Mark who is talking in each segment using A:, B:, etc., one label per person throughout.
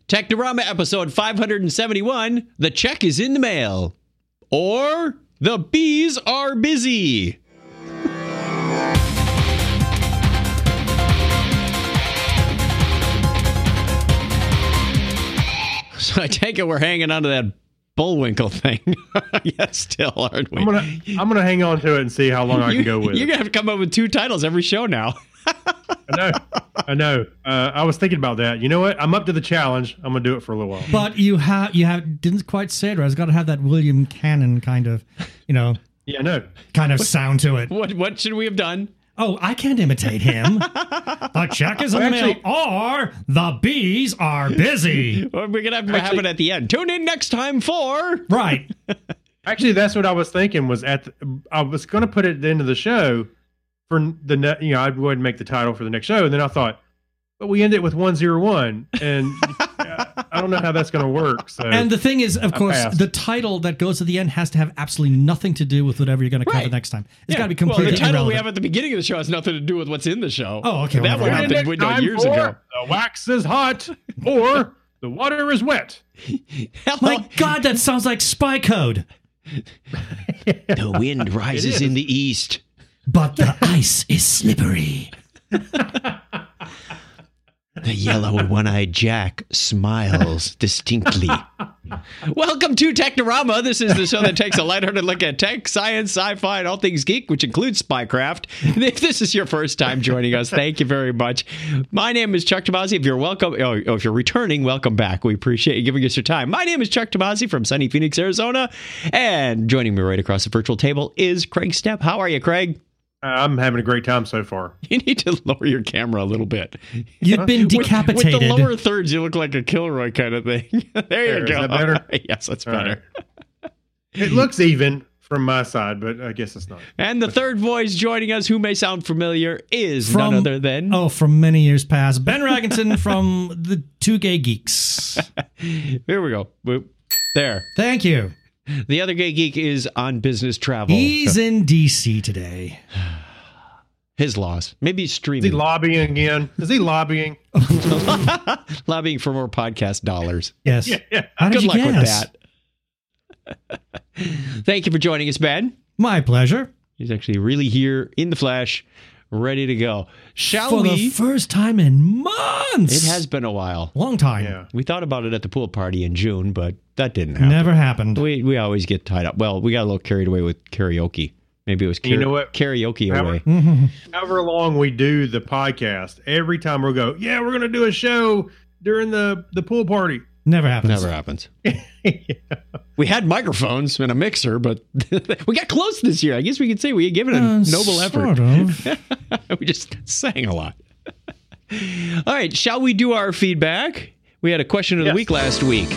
A: Technorama episode 571, the check is in the mail. Or, the bees are busy. So I take it we're hanging on to that Bullwinkle thing. Yes, still, aren't we?
B: I'm gonna hang on to it and see how long I can go with it.
A: You're going to have to come up with 2 titles every show now.
B: I know. I was thinking about that. You know what? I'm up to the challenge. I'm gonna do it for a little while.
C: But you didn't quite say it right. It's got to have that William Cannon kind of,
B: Yeah, I know.
C: kind of sound to it.
A: What should we have done?
C: Oh, I can't imitate him. The check is in the mail, or the bees are busy.
A: Or we're going to have it at the end. Tune in next time for...
C: Right.
B: Actually, that's what I was thinking. I was going to put it at the end of the show for the I'd go ahead and make the title for the next show, and then I thought, but we end it with 101, and I don't know how that's going to work. So
C: And the thing is, of course,
B: passed.
C: the title that goes at the end has to have absolutely nothing to do with whatever you're going to cover next time. It's got to be completely
A: Well, the title
C: irrelevant.
A: we have at the beginning of the show has nothing to do with what's in the show.
C: Oh, okay.
A: That one happened years ago.
B: The wax is hot, or the water is wet.
C: My God, that sounds like spy code.
A: The wind rises in the east.
C: But the ice is slippery.
A: The yellow one-eyed Jack smiles distinctly. Welcome to Technorama. This is the show that takes a lighthearted look at tech, science, sci-fi, and all things geek, which includes spycraft. If this is your first time joining us, thank you very much. My name is Chuck Tomasi. If you're welcome, if you're returning, welcome back. We appreciate you giving us your time. My name is Chuck Tomasi from sunny Phoenix, Arizona, and joining me right across the virtual table is Craig Stepp. How are you, Craig?
B: I'm having a great time so far.
A: You need to lower your camera a little bit.
C: You've been decapitated.
A: With the lower thirds, you look like a Kilroy kind of thing. There you go.
B: Is that better?
A: Yes, that's
B: All
A: better.
B: Right. It looks even from my side, but I guess it's not.
A: And the third voice joining us, who may sound familiar, is none other than...
C: from many years past, Ben Raginson from the Two Gay Geeks.
A: Here we go. There.
C: Thank you.
A: The other gay geek is on business travel.
C: He's in D.C. today.
A: His loss. Maybe streaming.
B: Is he lobbying again? Is he lobbying?
A: Lobbying for more podcast dollars.
C: Yes.
B: Yeah.
C: How did
A: Good
C: you
A: luck
C: guess?
A: with that. Thank you for joining us, Ben.
C: My pleasure.
A: He's actually really here in the flesh, ready to go. Shall
C: For
A: we?
C: the first time in months.
A: It has been a while.
C: Long time.
B: Yeah.
A: We thought about it at the pool party in June, but that didn't happen.
C: Never happened.
A: We always get tied up. Well, we got a little carried away with karaoke. Maybe it was
B: You know what?
A: karaoke away.
B: However long we do the podcast, every time we'll go, yeah, we're going to do a show during the pool party.
C: Never happens.
A: Never happens. We had microphones and a mixer, but we got close this year. I guess we could say we had given a noble effort.
C: Sort of.
A: We just sang a lot. All right, shall we do our feedback? We had a question of the week last week.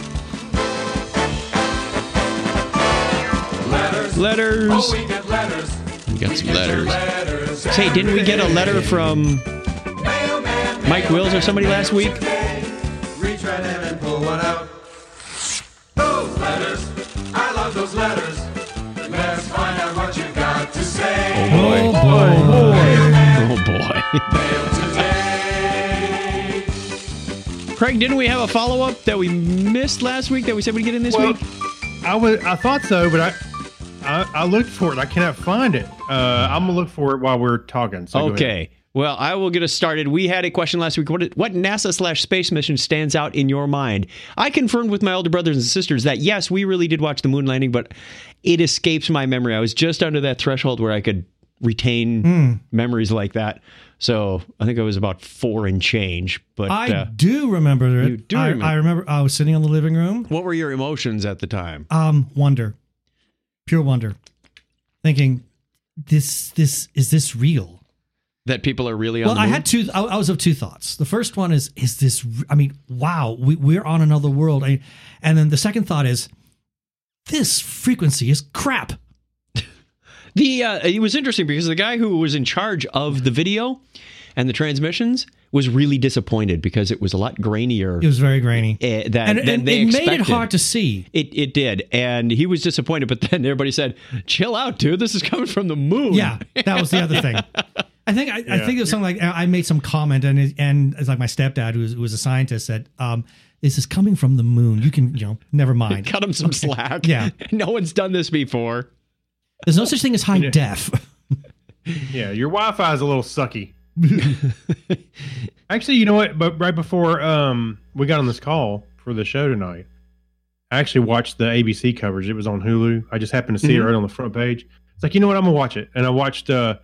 A: Letters.
D: Oh, we get letters.
A: We got some letters. Say, didn't we get a letter from Mike Wills or somebody last week?
D: Reach right in and pull one out. Those letters. I love those letters. Let's find out what you got to say.
A: Oh boy.
C: Oh,
A: Oh boy.
D: Mail today.
A: Craig, didn't we have a follow-up that we missed last week that we said we'd get in this week?
B: I thought so, but I looked for it. I cannot find it. I'm gonna look for it while we're talking. So go ahead.
A: Okay. Well, I will get us started. We had a question last week. What NASA/space mission stands out in your mind? I confirmed with my older brothers and sisters that, yes, we really did watch the moon landing, but it escapes my memory. I was just under that threshold where I could retain memories like that. So I think I was about 4 and change. But
C: I do remember it.
A: You do remember.
C: I remember I was sitting in the living room.
A: what were your emotions at the time?
C: Wonder. Pure wonder. Thinking, is this real?
A: That people are really on
C: Well,
A: the
C: I
A: moon?
C: had two. I was of two thoughts. The first one is this? I mean, wow, we're on another world. And then the second thought is, this frequency is crap.
A: It was interesting because the guy who was in charge of the video and the transmissions was really disappointed because it was a lot grainier.
C: It was very grainy,
A: than
C: and
A: they
C: it
A: expected.
C: made it hard to see.
A: It did, and he was disappointed. But then everybody said, "Chill out, dude. This is coming from the moon."
C: Yeah, that was the other thing. I think it was something like I made some comment, and it's like my stepdad, who was a scientist, said, This is coming from the moon. You can, never mind.
A: Cut them some slack.
C: Yeah.
A: No one's done this before.
C: There's no such thing as high def.
B: Yeah, your Wi-Fi is a little sucky. Actually, you know what? But right before we got on this call for the show tonight, I actually watched the ABC coverage. It was on Hulu. I just happened to see it right on the front page. It's like, you know what? I'm gonna watch it. And I watched. There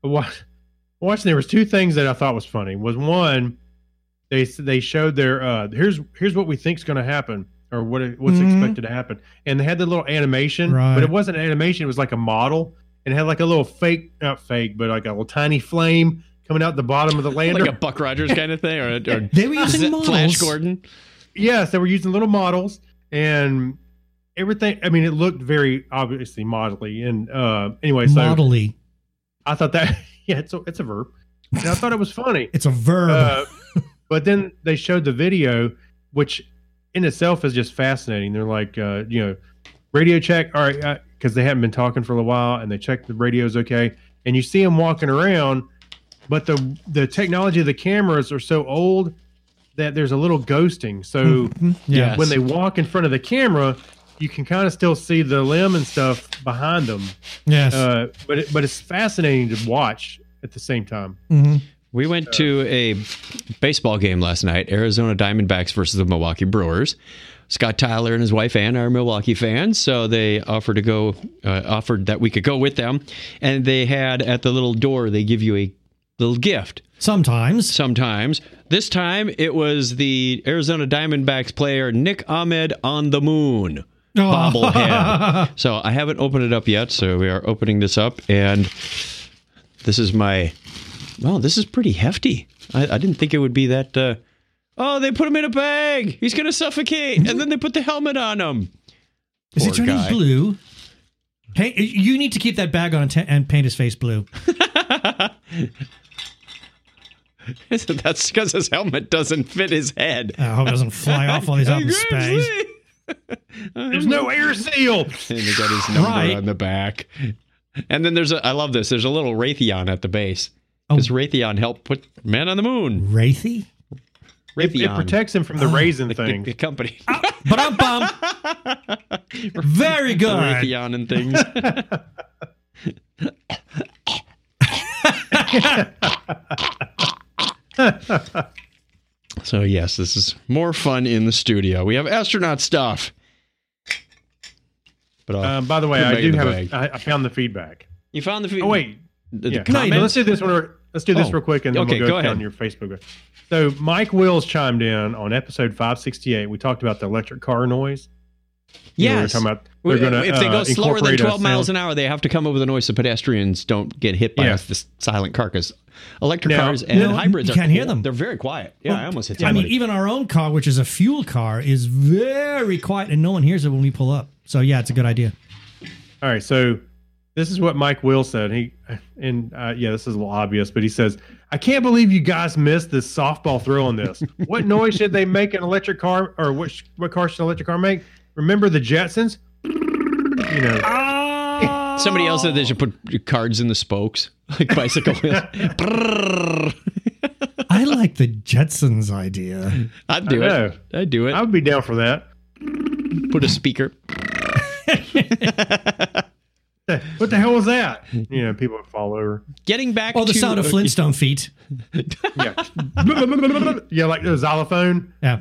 B: was two things that I thought was funny. Was one, they showed their here's what we think's going to happen, or what's expected to happen, and they had the little animation, but it wasn't an animation. It was like a model, and it had like a little not fake, but like a little tiny flame coming out the bottom of the lander,
A: like a Buck Rogers kind of thing, or
C: they were using models.
A: Flash Gordon.
B: Yes, they were using little models and everything. I mean, it looked very obviously modelly, and anyway, so
C: modelly.
B: I thought that it's a verb. And I thought it was funny.
C: It's a verb.
B: But then they showed the video, which in itself is just fascinating. They're like, radio check. All right, because they hadn't been talking for a while, and they checked the radio's okay. And you see them walking around, but the technology of the cameras are so old that there's a little ghosting. So when they walk in front of the camera, you can kind of still see the limb and stuff behind them.
C: Yes.
B: But it's fascinating to watch at the same time.
C: Mm-hmm.
A: We went to a baseball game last night, Arizona Diamondbacks versus the Milwaukee Brewers. Scott Tyler and his wife Ann are Milwaukee fans, so they offered that we could go with them. And they had at the little door, they give you a little gift.
C: Sometimes.
A: This time it was the Arizona Diamondbacks player Nick Ahmed on the moon bobblehead. So I haven't opened it up yet, so we are opening this up, and this is this is pretty hefty. I didn't think it would be that. They put him in a bag. He's going to suffocate. And then they put the helmet on him.
C: Is it turning blue? Hey, you need to keep that bag on and paint his face blue.
A: That's because his helmet doesn't fit his head.
C: I hope it doesn't fly off while he's out in space.
B: There's no air seal.
A: And they got his number on the back. And then I love this. There's a little Raytheon at the base. Because Raytheon helped put man on the moon.
C: Raytheon?
B: It protects him from the raisin thing.
A: The company.
C: Ba-dum-bum. Very good.
A: Raytheon and things. So yes, this is more fun in the studio. We have astronaut stuff. But
B: by the way, I do have. I found the feedback.
A: You found the feedback?
B: Oh wait,
A: the
B: let's do this one. Let's do this real quick, and then we'll go down your Facebook. So Mike Wills chimed in on episode 568. We talked about the electric car noise.
A: Yes.
B: We were talking about
A: if they go slower than 12 miles an hour, they have to come up with a noise so pedestrians don't get hit by the silent carcass. Electric cars and hybrids
C: you can't hear them.
A: They're very quiet. Yeah, I almost hit somebody.
C: I mean, even our own car, which is a fuel car, is very quiet, and no one hears it when we pull up. So yeah, it's a good idea.
B: All right, so this is what Mike Will said. This is a little obvious, but he says, "I can't believe you guys missed this softball throw on this. What noise should they make an electric car, or what car should an electric car make? Remember the Jetsons?
A: Somebody else said they should put cards in the spokes, like bicycle wheels.
C: I like the Jetsons idea.
A: I'd do it. I'd do it.
B: I would be down for that.
A: Put a speaker.
B: What the hell was that? People would fall over.
A: Getting back
C: to... the sound of Flintstone feet.
B: Yeah. Yeah, like the xylophone.
C: Yeah.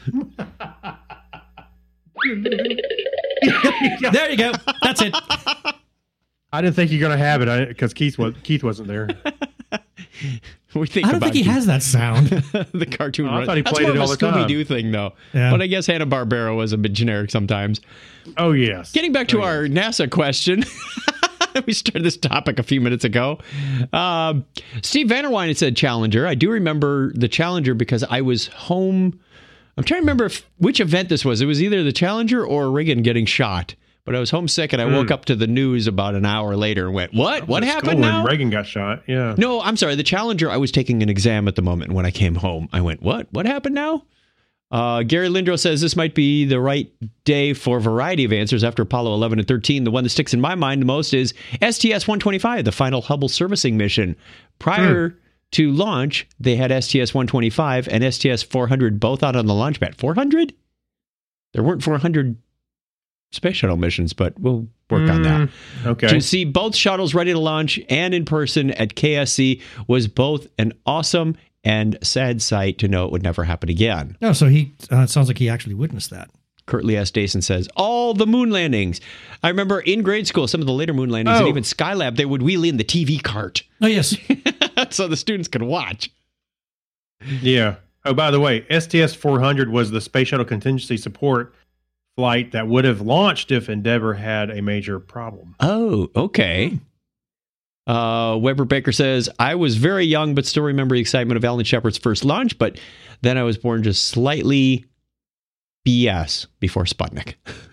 C: There you go. That's it.
B: I didn't think you're going to have it because Keith wasn't there.
C: I don't think he has that sound.
A: The cartoon.
B: I thought he played it all the time.
A: That's more of a Scooby-Doo thing, though. Yeah. But I guess Hanna-Barbera was a bit generic sometimes.
B: Oh, yes.
A: Getting back to our NASA question. We started this topic a few minutes ago. Steve Vanderwine had said Challenger. I do remember the Challenger because I was home. I'm trying to remember which event this was. It was either the Challenger or Reagan getting shot. But I was homesick, and I woke up to the news about an hour later and went, what? What happened now?
B: When Reagan got shot, yeah.
A: No, I'm sorry. The Challenger, I was taking an exam at the moment. When I came home, I went, what? What happened now? Gary Lindros says this might be the right day for a variety of answers after Apollo 11 and 13. The one that sticks in my mind the most is STS-125, the final Hubble servicing mission. Prior to launch, they had STS-125 and STS-400 both out on the launch pad. 400? There weren't 400 space shuttle missions, but we'll work on that.
B: Okay.
A: To see both shuttles ready to launch and in person at KSC was both an awesome and sad sight to know it would never happen again.
C: No, so he it sounds like he actually witnessed that.
A: Curtly S. Dason says, all the moon landings. I remember in grade school, some of the later moon landings, and even Skylab, they would wheel in the TV cart
C: Oh, yes.
A: so the students could watch.
B: Yeah. Oh, by the way, STS-400 was the Space Shuttle Contingency Support flight that would have launched if Endeavour had a major problem.
A: Oh, okay. Weber Baker says, I was very young, but still remember the excitement of Alan Shepard's first launch, but then I was born just slightly BS before Sputnik.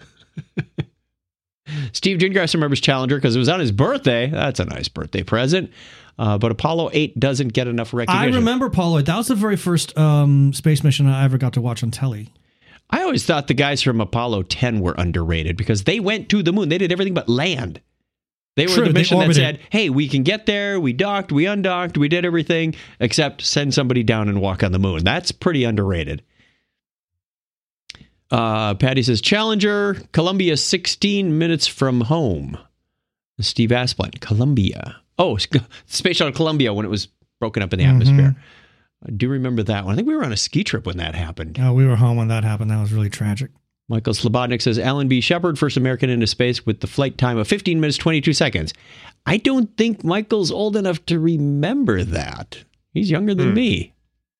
A: Steve Gingrass remembers Challenger because it was on his birthday. That's a nice birthday present. But Apollo 8 doesn't get enough recognition.
C: I remember Apollo. That was the very first space mission I ever got to watch on telly.
A: I always thought the guys from Apollo 10 were underrated because they went to the moon. They did everything but land. They were the mission that said, hey, we can get there. We docked, we undocked, we did everything except send somebody down and walk on the moon. That's pretty underrated. Patty says, Challenger, Columbia 16 minutes from home. Steve Asplund, Columbia. Oh, Space Shuttle Columbia when it was broken up in the atmosphere. I do remember that one. I think we were on a ski trip when that happened.
C: Oh, we were home when that happened. That was really tragic.
A: Michael Slobodnik says, Alan B. Shepard, first American into space with the flight time of 15 minutes, 22 seconds. I don't think Michael's old enough to remember that. He's younger than me.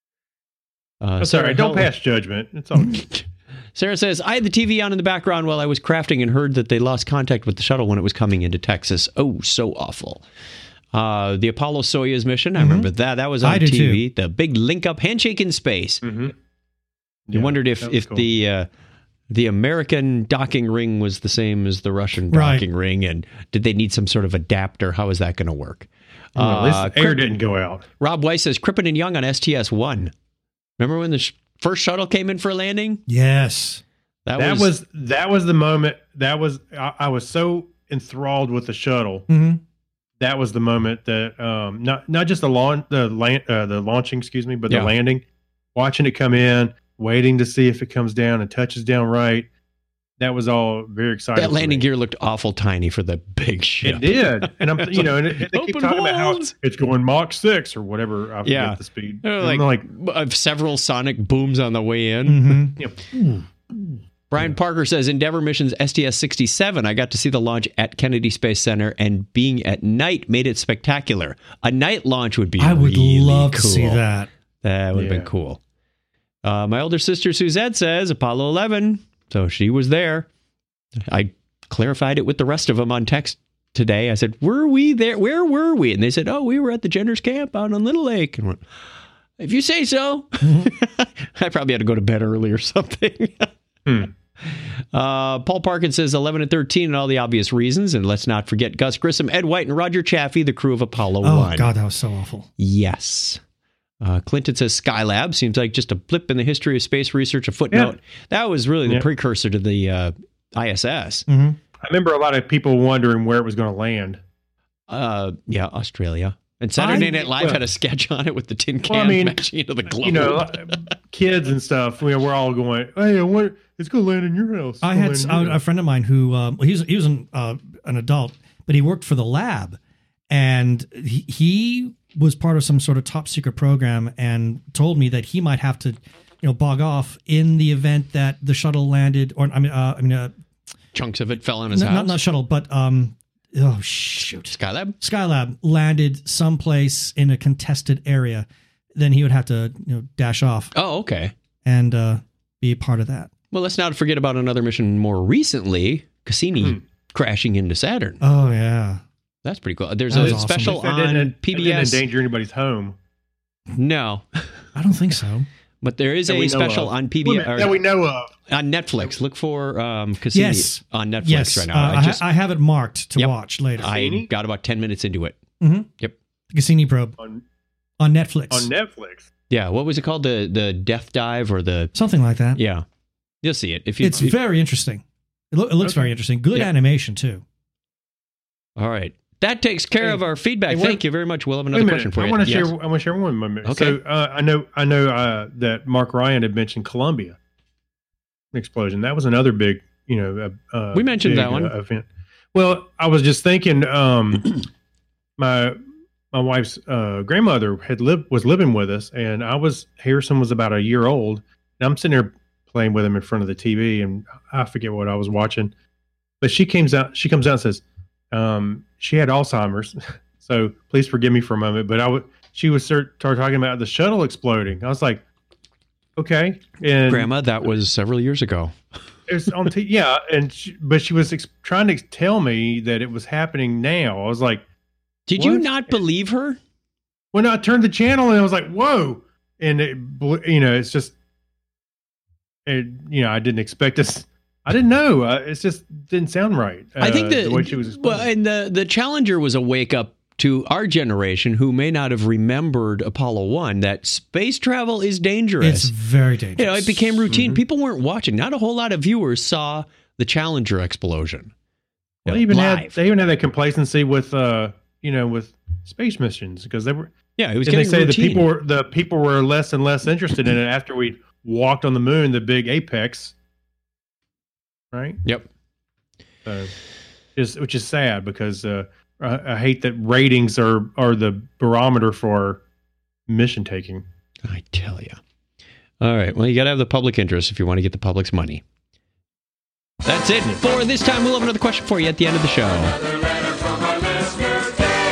B: Sorry, don't pass judgment. It's all good.
A: Sarah says, I had the TV on in the background while I was crafting and heard that they lost contact with the shuttle when it was coming into Texas. Oh, so awful. The Apollo Soyuz mission, I remember that. That was on TV. Too. The big link-up handshake in space. You wondered if cool. The American docking ring was the same as the Russian docking ring, and did they need some sort of adapter? How is that going to work?
B: Well, this air didn't go out.
A: Rob Weiss says, Crippen and Young on STS-1. Remember when the first shuttle came in for a landing?
C: Yes.
B: That was the moment. I was so enthralled with the shuttle. That was the moment that not just the launching, but the landing, watching it come in, waiting to see if it comes down and touches down right. That was all very exciting.
A: That landing gear looked awful tiny for the big ship.
B: It did, and and they keep talking about how it's going Mach 6 or whatever. I forget the speed.
A: Like several sonic booms on the way in. Brian Parker says, Endeavour missions STS-67. I got to see the launch at Kennedy Space Center, and being at night made it spectacular. A night launch would be really cool. I would love to see that. That would have been cool. My older sister Suzette says Apollo 11. So she was there. I clarified it with the rest of them on text today. I said, were we there? Where were we? And they said, oh, we were at the Jenner's camp out on Little Lake. And if you say so. I probably had to go to bed early or something. Paul Parkins says 11 and 13 and all the obvious reasons. And let's not forget Gus Grissom, Ed White, and Roger Chaffee, the crew of Apollo 1.
C: Oh, God, that was so awful.
A: Yes. Clinton says Skylab seems like just a blip in the history of space research, a footnote. Yeah. That was really the precursor to the ISS.
B: I remember a lot of people wondering where it was going to land.
A: Australia. And Saturday Night Live had a sketch on it with the tin can matching into the globe.
B: Kids and stuff, we're all going, hey, it's going to land in your house.
C: I had a friend of mine who, he was an adult, but he worked for the lab. And he was part of some sort of top secret program and told me that he might have to, bog off in the event that the shuttle landed, or
A: chunks of it fell on his house.
C: Not shuttle, but Skylab landed someplace in a contested area. Then he would have to dash off.
A: Oh, okay,
C: and be a part of that.
A: Well, let's not forget about another mission more recently, Cassini crashing into Saturn.
C: Oh yeah.
A: That's pretty cool. There's a special on PBS.
B: It didn't endanger anybody's home.
A: No.
C: I don't think so.
A: But there is a special on PBS.
B: That we know of.
A: On Netflix. Look for Cassini on Netflix right now.
C: I have it marked to watch later.
A: I got about 10 minutes into it.
C: Yep. The Cassini probe.
B: On
C: Netflix.
B: On Netflix.
A: Yeah. What was it called? The Death Dive or the...
C: Something like that.
A: Yeah. You'll see it.
C: It's very interesting. It looks very interesting. Good animation, too.
A: All right. That takes care of our feedback.
B: Hey,
A: Thank you very much. We'll have another question for you.
B: I want to
A: Yes.
B: share. I want to share one more.
A: Okay.
B: So I know that Mark Ryan had mentioned Columbia explosion. That was another big,
A: We mentioned
B: big,
A: that one.
B: event. Well, I was just thinking, my wife's grandmother was living with us, and Harrison was about a year old, and I'm sitting there playing with him in front of the TV, and I forget what I was watching, but she comes out and says, she had Alzheimer's, so please forgive me for a moment, but she was started talking about the shuttle exploding. I was like, okay, and
A: Grandma, that was several years ago.
B: it was on yeah, but she was trying to tell me that it was happening now. I was like,
A: Did you not believe her?
B: when I turned the channel and I was like, whoa, and it's just, I didn't expect this. I didn't know. It just didn't sound right.
A: I think
B: the way she was explaining.
A: and the Challenger was a wake up to our generation who may not have remembered Apollo 1 that space travel is dangerous.
C: It's very dangerous.
A: It became routine. People weren't watching. Not a whole lot of viewers saw the Challenger explosion.
B: They even
A: live.
B: had that complacency with with space missions, because they were.
A: Yeah, it was.
B: And they
A: getting
B: say
A: routine.
B: the people were less and less interested in it after we walked on the moon, the big apex. Right.
A: Yep.
B: Which is sad, because I hate that ratings are the barometer for mission taking.
A: I tell you. All right. Well, you got to have the public interest if you want to get the public's money. That's it for this time. We'll have another question for you at the end of the show.
D: Another letter from our listener,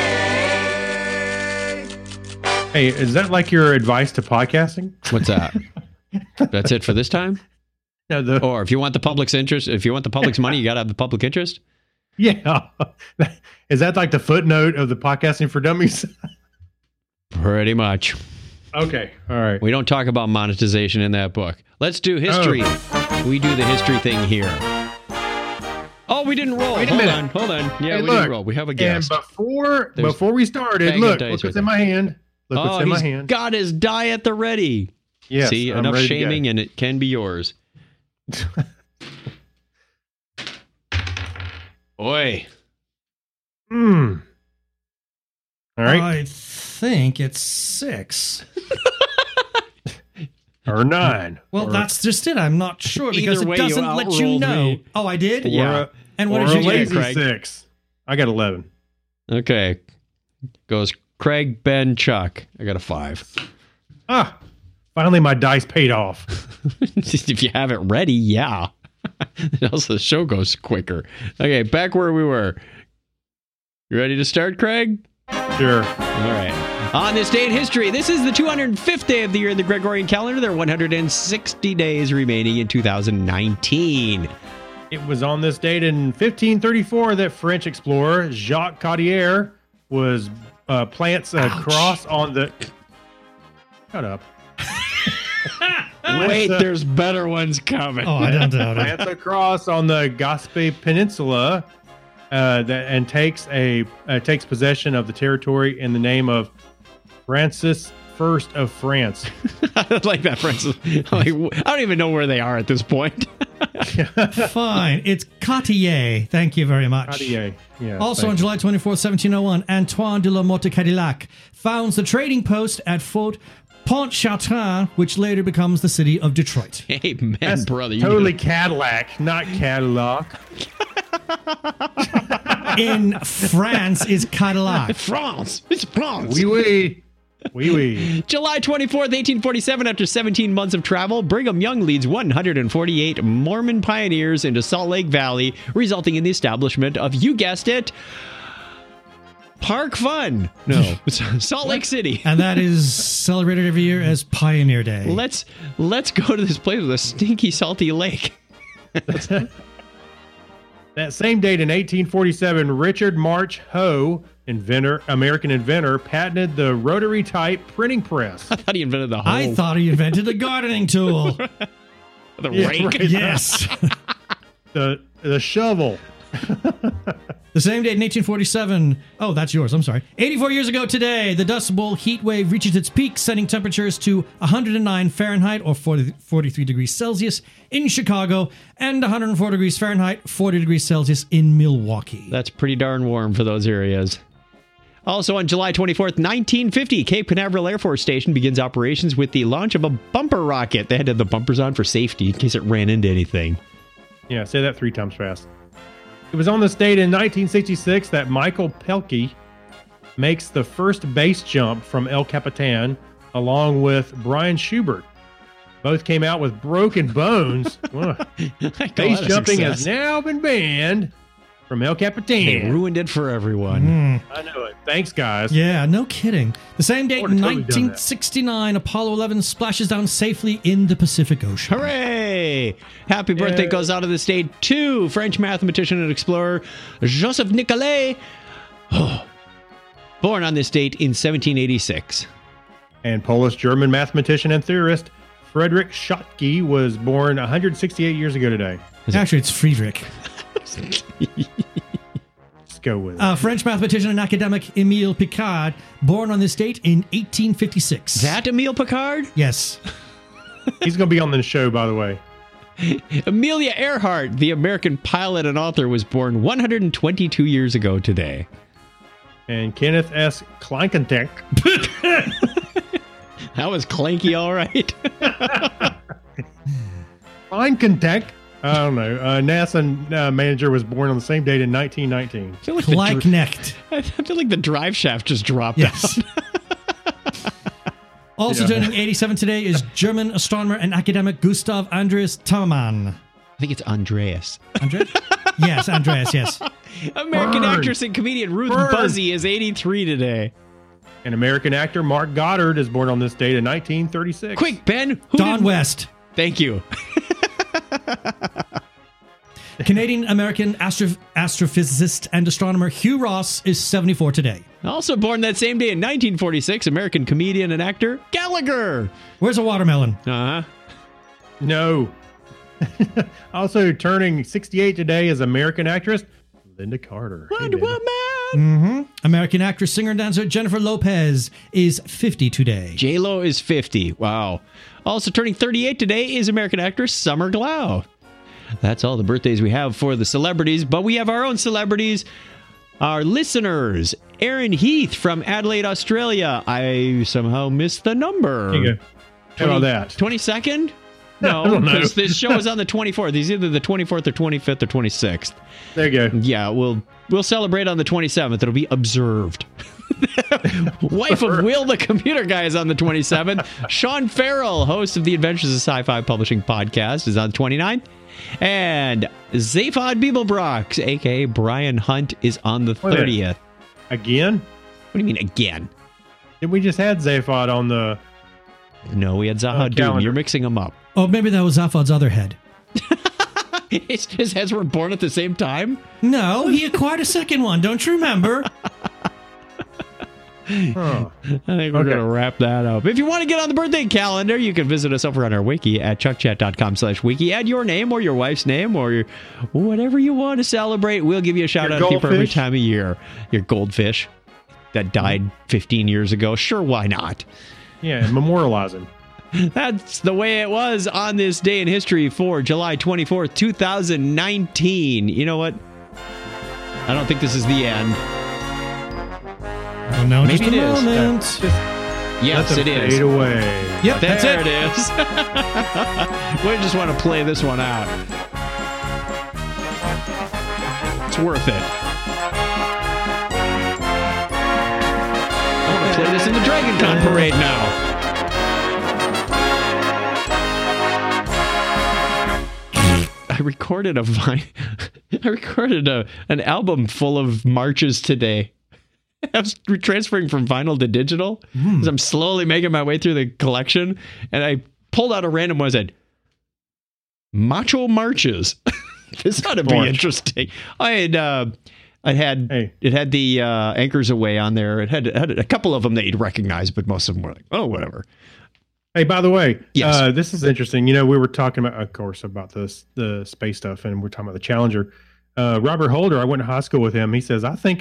D: Dave.
B: Hey, is that like your advice to podcasting?
A: What's that? That's it for this time?
B: Yeah,
A: Or if you want the public's interest, if you want the public's money, you got to have the public interest?
B: yeah. Is that like the footnote of the Podcasting for Dummies?
A: Pretty much.
B: Okay. All right.
A: We don't talk about monetization in that book. Let's do history. We do the history thing here. Oh, we didn't roll.
B: Wait a
A: Hold
B: minute.
A: on. Yeah,
B: Hey,
A: we
B: look,
A: didn't roll. We have a guest.
B: And before
A: There's
B: we started,
A: bag of
B: look
A: dice
B: what's
A: right
B: in my hand. Look what's in my
A: he's
B: hand.
A: got his die at the ready.
B: Yes,
A: See,
B: I'm
A: enough
B: ready to go.
A: shaming and it can be yours. Oi.
B: All right.
C: I think it's 6.
B: Or 9.
C: Well,
B: Or-
C: that's just it. I'm not sure because
A: Either way,
C: it doesn't
A: you
C: let you
A: outrolled
C: know.
A: me.
C: Oh, I did?
A: Yeah.
C: And what
B: or
C: did
B: a
C: you get,
B: lazy
A: Craig?
B: 6. I got 11.
A: Okay. Goes Craig, Ben, Chuck. I got a 5.
B: Finally my dice paid off.
A: If you have it ready, yeah. Also, the show goes quicker. Okay, back where we were. You ready to start, Craig?
B: Sure.
A: All right. On this day in history, this is the 205th day of the year in the Gregorian calendar. There are 160 days remaining in 2019.
B: It was on this date in 1534 that French explorer Jacques Cartier was plants a cross on the. Shut up.
A: Wait, there's better ones coming.
C: Oh, I don't doubt it.
B: Plants a cross on the Gaspe Peninsula, and takes possession of the territory in the name of Francis I of France.
A: I like that, Francis. I don't even know where they are at this point.
C: Fine. It's Cartier. Thank you very much.
B: Cartier. Yeah.
C: Also on July 24, 1701, Antoine de la Motte Cadillac founds the trading post at Fort Pontchartrain, which later becomes the city of Detroit.
A: Hey, man,
B: That's
A: brother. You
B: totally Cadillac, not Cadillac.
C: In France is Cadillac.
A: France. It's France.
B: Oui, oui. Oui, oui.
A: July 24th, 1847, after 17 months of travel, Brigham Young leads 148 Mormon pioneers into Salt Lake Valley, resulting in the establishment of, you guessed it, Park Fun. No, Salt Lake City.
C: And that is celebrated every year as Pioneer Day.
A: Let's go to this place with a stinky, salty lake.
B: That same date in 1847, Richard March Hoe, American inventor, patented the rotary type printing press.
A: I thought he invented the hoe.
C: I thought he invented a gardening tool.
A: The
B: Yeah,
A: rake.
B: right.
C: Yes.
B: The shovel.
C: The same day in 1847, oh, that's yours, I'm sorry. 84 years ago today, the Dust Bowl heat wave reaches its peak, setting temperatures to 109 Fahrenheit or 43 degrees Celsius in Chicago and 104 degrees Fahrenheit, 40 degrees Celsius in Milwaukee.
A: That's pretty darn warm for those areas. Also on July 24th, 1950, Cape Canaveral Air Force Station begins operations with the launch of a bumper rocket. They had to have the bumpers on for safety in case it ran into anything.
B: Yeah, say that 3 times fast. It was on this date in 1966 that Michael Pelkey makes the first base jump from El Capitan along with Brian Schubert. Both came out with broken bones. Base jumping has now been banned from El Capitan.
A: They ruined it for everyone.
B: I know it. Thanks, guys.
C: Yeah, no kidding. The same date in
B: Would've totally done that.
C: 1969, Apollo 11 splashes down safely in the Pacific Ocean.
A: Hooray! Happy birthday
B: Yay.
A: goes out of this day to French mathematician and explorer Joseph Nicolet. Born on this date in 1786.
B: And Polish-German mathematician and theorist Frederick Schottky was born 168 years ago today.
C: Actually, it's Friedrich.
B: Let's go with it.
C: French mathematician and academic Émile Picard, born on this date in 1856.
A: That Emile Picard?
C: Yes.
B: He's going to be on the show, by the way.
A: Amelia Earhart, the American pilot and author, was born 122 years ago today.
B: And Kenneth S. Kleinkentek.
A: That was clanky, all right.
B: Kleinkentek. I don't know. NASA manager was born on the same date in 1919.
A: I feel like
C: Gleichknecht.
A: I feel like the drive shaft just dropped
C: Yes.
A: out.
C: Also turning 87 today is German astronomer and academic Gustav Andreas Tammann.
A: I think it's Andreas.
C: Andreas? Yes, Andreas, yes.
A: American
B: Burn.
A: actress and comedian Ruth
B: Burn.
A: Buzzy is 83 today.
B: An American actor, Mark Goddard, is born on this date in 1936.
A: Quick, Ben. Who
C: Don
A: did-
C: West.
A: Thank you.
C: Canadian-American astrophysicist and astronomer Hugh Ross is 74 today.
A: Also born that same day in 1946, American comedian and actor Gallagher.
C: Where's a watermelon?
A: Uh-huh.
B: No. Also turning 68 today is American actress Linda Carter. Hey,
A: Wonder
B: Linda.
A: Woman.
C: American actress, singer, and dancer Jennifer Lopez is 50 today.
A: J-Lo is 50. Wow. Also turning 38 today is American actress Summer Glau. That's all the birthdays we have for the celebrities, but we have our own celebrities. Our listeners, Aaron Heath from Adelaide, Australia. I somehow missed the number.
B: Here you go. How about that?
A: 22nd?
B: I
A: No,
B: don't know.
A: because this show is on the 24th. He's either the 24th or 25th or 26th.
B: There you go.
A: Yeah, we'll celebrate on the 27th. It'll be observed. Wife of Will the Computer Guy is on the 27th. Sean Farrell, host of the Adventures of Sci-Fi Publishing podcast, is on the 29th. And Zaphod Beeblebrox, a.k.a. Brian Hunt, is on the
B: Wait a
A: 30th.
B: minute. Again?
A: What do you mean, again?
B: We just had Zaphod on the...
A: No, we had Zaha Doom.
B: calendar.
A: You're mixing them up.
C: Oh, maybe that was Zaphod's other head.
A: His heads were born at the same time?
C: No, he acquired a second one. Don't you remember?
B: Huh.
A: I think we're
B: Okay.
A: going to wrap that up. If you want to get on the birthday calendar, you can visit us over on our wiki at chuckchat.com/wiki. Add your name or your wife's name or your, whatever you want to celebrate. We'll give you a shout
B: Your
A: out here for every
B: goldfish?
A: time of year. Your goldfish that died 15 years ago. Sure, why not?
B: Yeah, memorializing.
A: That's the way it was on this day in history for July 24th, 2019. You know what? I don't think this is the end.
C: Oh, no,
A: Maybe
C: just a
A: it is.
C: moment.
B: Just
A: Yes,
B: let
A: it
B: them
A: is.
B: fade away.
C: Yep,
A: There
C: that's
A: it
C: it.
A: is. We just want to play this one out. It's worth it. I want to play this in the Dragon Con parade now. I recorded an album full of marches today. I was transferring from vinyl to digital as I'm slowly making my way through the collection, and I pulled out a random one and said, Macho Marches. This ought to be
B: March.
A: interesting. It had
B: Hey.
A: the Anchors Away on there. It had a couple of them that you'd recognize, but most of them were like, oh, whatever.
B: Hey, by the way,
A: Yes.
B: this is interesting. You know, we were talking about, of course, about the space stuff, and we're talking about the Challenger. Robert Holder, I went to high school with him. He says, I think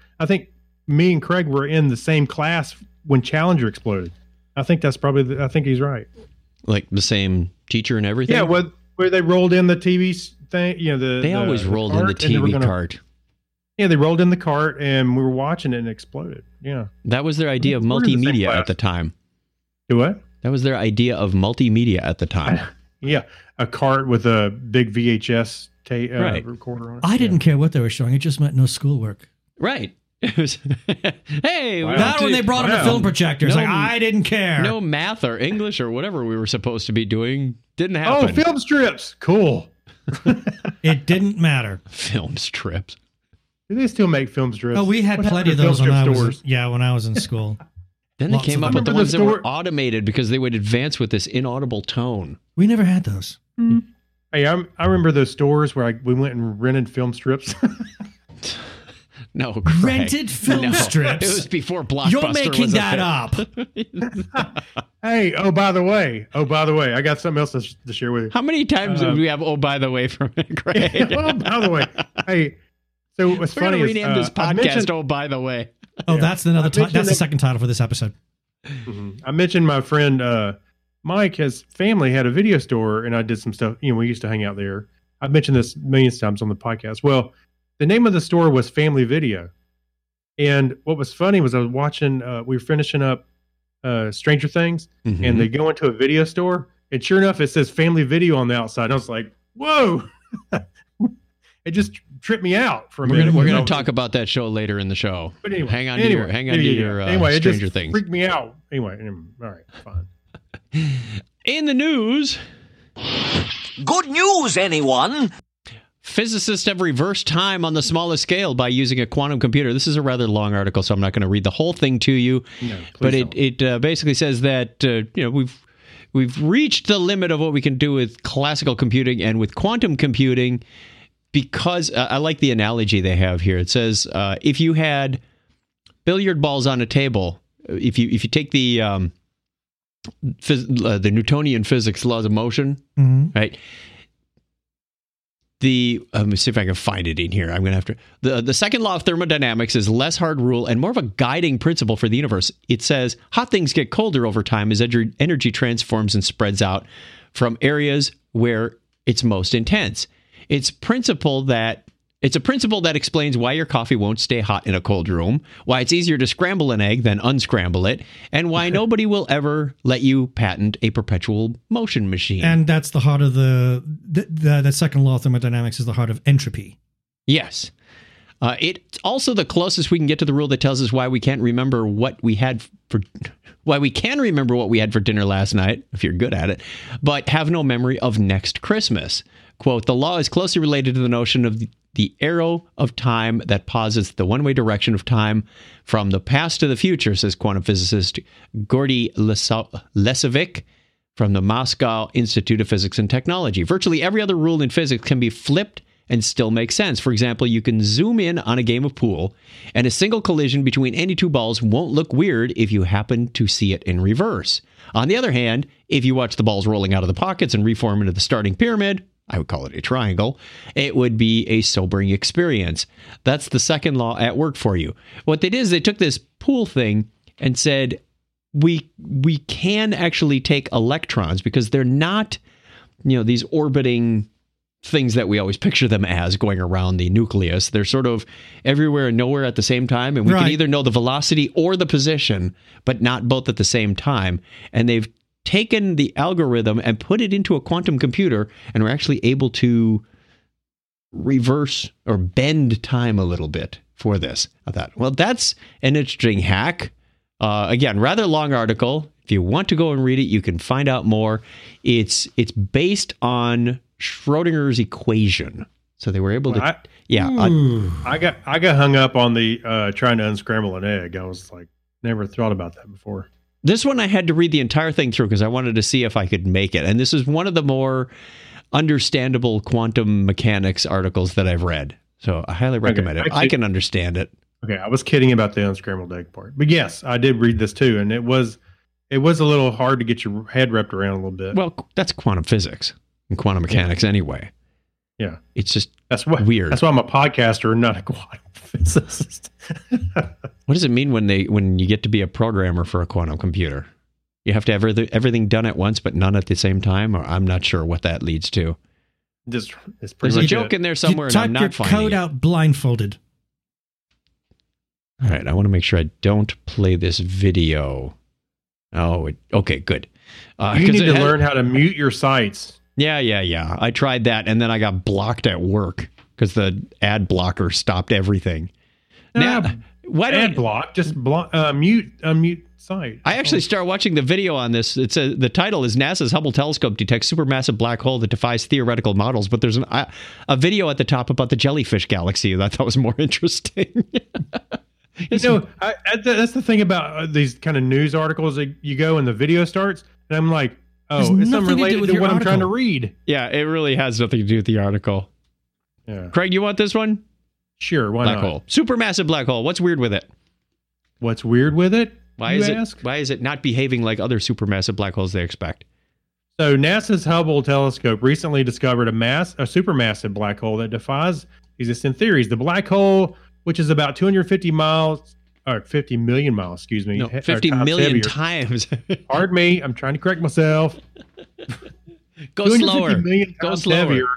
B: me and Craig were in the same class when Challenger exploded. I think that's probably, I think he's right.
A: Like the same teacher and everything?
B: Yeah, where they rolled in the TV thing,
A: they always rolled in the TV cart.
B: Yeah, they rolled in the cart and we were watching it and it exploded. Yeah.
A: That was their idea of multimedia at the time.
B: Do what?
A: That was their idea of multimedia at the time.
B: Yeah, a cart with a big VHS
A: right.
B: recorder on it.
C: I didn't care what they were showing. It just meant no schoolwork.
A: Right. It was, hey,
B: Wow.
C: Not when they brought in the film projectors.
A: No,
C: like, I didn't care.
A: no math or English or whatever we were supposed to be doing didn't happen.
B: Oh, film strips. Cool.
C: It didn't matter.
A: Film strips.
B: Do they still make film strips?
C: Oh, we had
B: What
C: plenty of
B: happened
C: those
B: to
C: when
B: film
C: I
B: strip
C: was
B: stores?
C: when I was in school.
A: Then they
C: Lots
A: came
C: of
A: up
C: them.
A: with the
B: Remember
A: ones
B: the
A: that were
B: store-
A: automated because they would advance with this inaudible tone.
C: We never had those.
B: Hey, I remember those stores where we went and rented film strips.
A: No, Craig.
C: Rented film strips?
A: It was before Blockbuster.
C: You're making
A: was a
C: that
A: thing.
C: up.
B: Hey, oh by the way, I got something else to share with you.
A: How many times did we have? Oh, by the way, from Craig.
B: Oh, by the way, hey. So what's
A: We're gonna
B: funny
A: rename
B: is
A: this podcast. Oh, by the way.
C: Oh,
B: Yeah.
C: that's another.
B: I mentioned
C: That's the
B: that-
C: second title for this episode.
B: I mentioned my friend Mike. His family had a video store, and I did some stuff. We used to hang out there. I've mentioned this millions of times on the podcast. Well, the name of the store was Family Video, and what was funny was I was watching. We were finishing up Stranger Things,
A: Mhm.
B: and they go into a video store, and sure enough, it says Family Video on the outside. I was like, "Whoa!" It just tripped me out for a
A: We're
B: minute.
A: gonna talk about that show later in the show.
B: But anyway,
A: hang on to your
B: it
A: Stranger
B: just
A: Things.
B: freaked me out. Anyway, all right, fine.
A: In the news,
E: Good news, anyone?
A: physicists have reversed time on the smallest scale by using a quantum computer. This is a rather long article, so I'm not going to read the whole thing to you.
B: No,
A: But
B: please
A: it basically says that we've reached the limit of what we can do with classical computing and with quantum computing, because I like the analogy they have here. It says if you had billiard balls on a table, if you take the Newtonian physics laws of motion, right? Let me see if I can find it in here. I'm going to have to. The second law of thermodynamics is less hard rule and more of a guiding principle for the universe. It says hot things get colder over time as energy transforms and spreads out from areas where it's most intense. It's a principle that explains why your coffee won't stay hot in a cold room, why it's easier to scramble an egg than unscramble it, and why nobody will ever let you patent a perpetual motion machine.
C: And that's the heart of the second law of thermodynamics is the heart of entropy.
A: Yes. It's also the closest we can get to the rule that tells us why we can't remember what we had for dinner last night, if you're good at it, but have no memory of next Christmas. Quote, the law is closely related to the notion of the arrow of time that posits the one-way direction of time from the past to the future, says quantum physicist Gordy Lesovic from the Moscow Institute of Physics and Technology. Virtually every other rule in physics can be flipped and still make sense. For example, you can zoom in on a game of pool, and a single collision between any two balls won't look weird if you happen to see it in reverse. On the other hand, if you watch the balls rolling out of the pockets and reform into the starting pyramid, I would call it a triangle, it would be a sobering experience. That's the second law at work for you. What they did is they took this pool thing and said, we can actually take electrons because they're not, these orbiting things that we always picture them as going around the nucleus. They're sort of everywhere and nowhere at the same time. And we can either know the velocity or the position, but not both at the same time. And they've taken the algorithm and put it into a quantum computer, and we're actually able to reverse or bend time a little bit for this. I thought, well, that's an interesting hack. Again, rather long article. If you want to go and read it, you can find out more. It's based on Schrodinger's equation. So they were able to,
B: I got hung up on the trying to unscramble an egg. I was like, never thought about that before.
A: This one I had to read the entire thing through because I wanted to see if I could make it. And this is one of the more understandable quantum mechanics articles that I've read. So I highly recommend it. I can understand it.
B: Okay, I was kidding about the unscrambled egg part. But yes, I did read this too, and it was a little hard to get your head wrapped around a little bit.
A: Well, that's quantum physics and quantum mechanics anyway.
B: Yeah.
A: It's just
B: That's why
A: weird.
B: That's why I'm a podcaster, not a quantum physicist.
A: What does it mean when you get to be a programmer for a quantum computer? You have to have everything done at once, but none at the same time, or I'm not sure what that leads to.
B: Just it's
A: There's
B: pretty
A: a
B: much
A: joke in there somewhere,
C: you
A: and I'm
C: type
A: not
C: your
A: finding
C: code
A: it.
C: out blindfolded.
A: All right, I want to make sure I don't play this video. Oh, okay, good.
B: You need to learn how to mute your sites.
A: Yeah. I tried that, and then I got blocked at work because the ad blocker stopped everything. Now, why don't
B: Ad block? Just block, unmute site.
A: I actually start watching the video on this. The title is NASA's Hubble Telescope detects supermassive black hole that defies theoretical models. But there's a video at the top about the jellyfish galaxy that I thought was more interesting.
B: That's the thing about these kind of news articles. That you go and the video starts, and I'm like,
C: There's
B: oh, it's
C: nothing to do
B: unrelated
C: with
B: to
C: your
B: what I'm trying to
C: article.
B: read.
A: Yeah, it really has nothing to do with the article.
B: Yeah,
A: Craig, you want this one?
B: sure. Why
A: Black
B: not?
A: hole, supermassive black hole. What's weird with it?
B: What's weird with it?
A: Why
B: you
A: is
B: ask?
A: it? Why is it not behaving like other supermassive black holes they expect?
B: So NASA's Hubble telescope recently discovered a supermassive black hole that defies existing theories. The black hole, which is about 250 miles or 50 million miles, excuse me,
A: No,
B: or
A: 50
B: times
A: million
B: heavier.
A: times.
B: Pardon me, I'm trying to correct myself.
A: Go
B: 250
A: slower.
B: million
A: Go
B: times
A: slower.
B: heavier.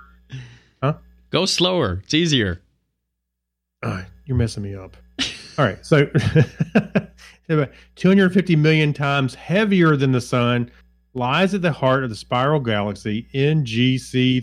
A: Go slower. It's easier.
B: You're messing me up. All right, so about 250 million times heavier than the sun, lies at the heart of the spiral galaxy NGC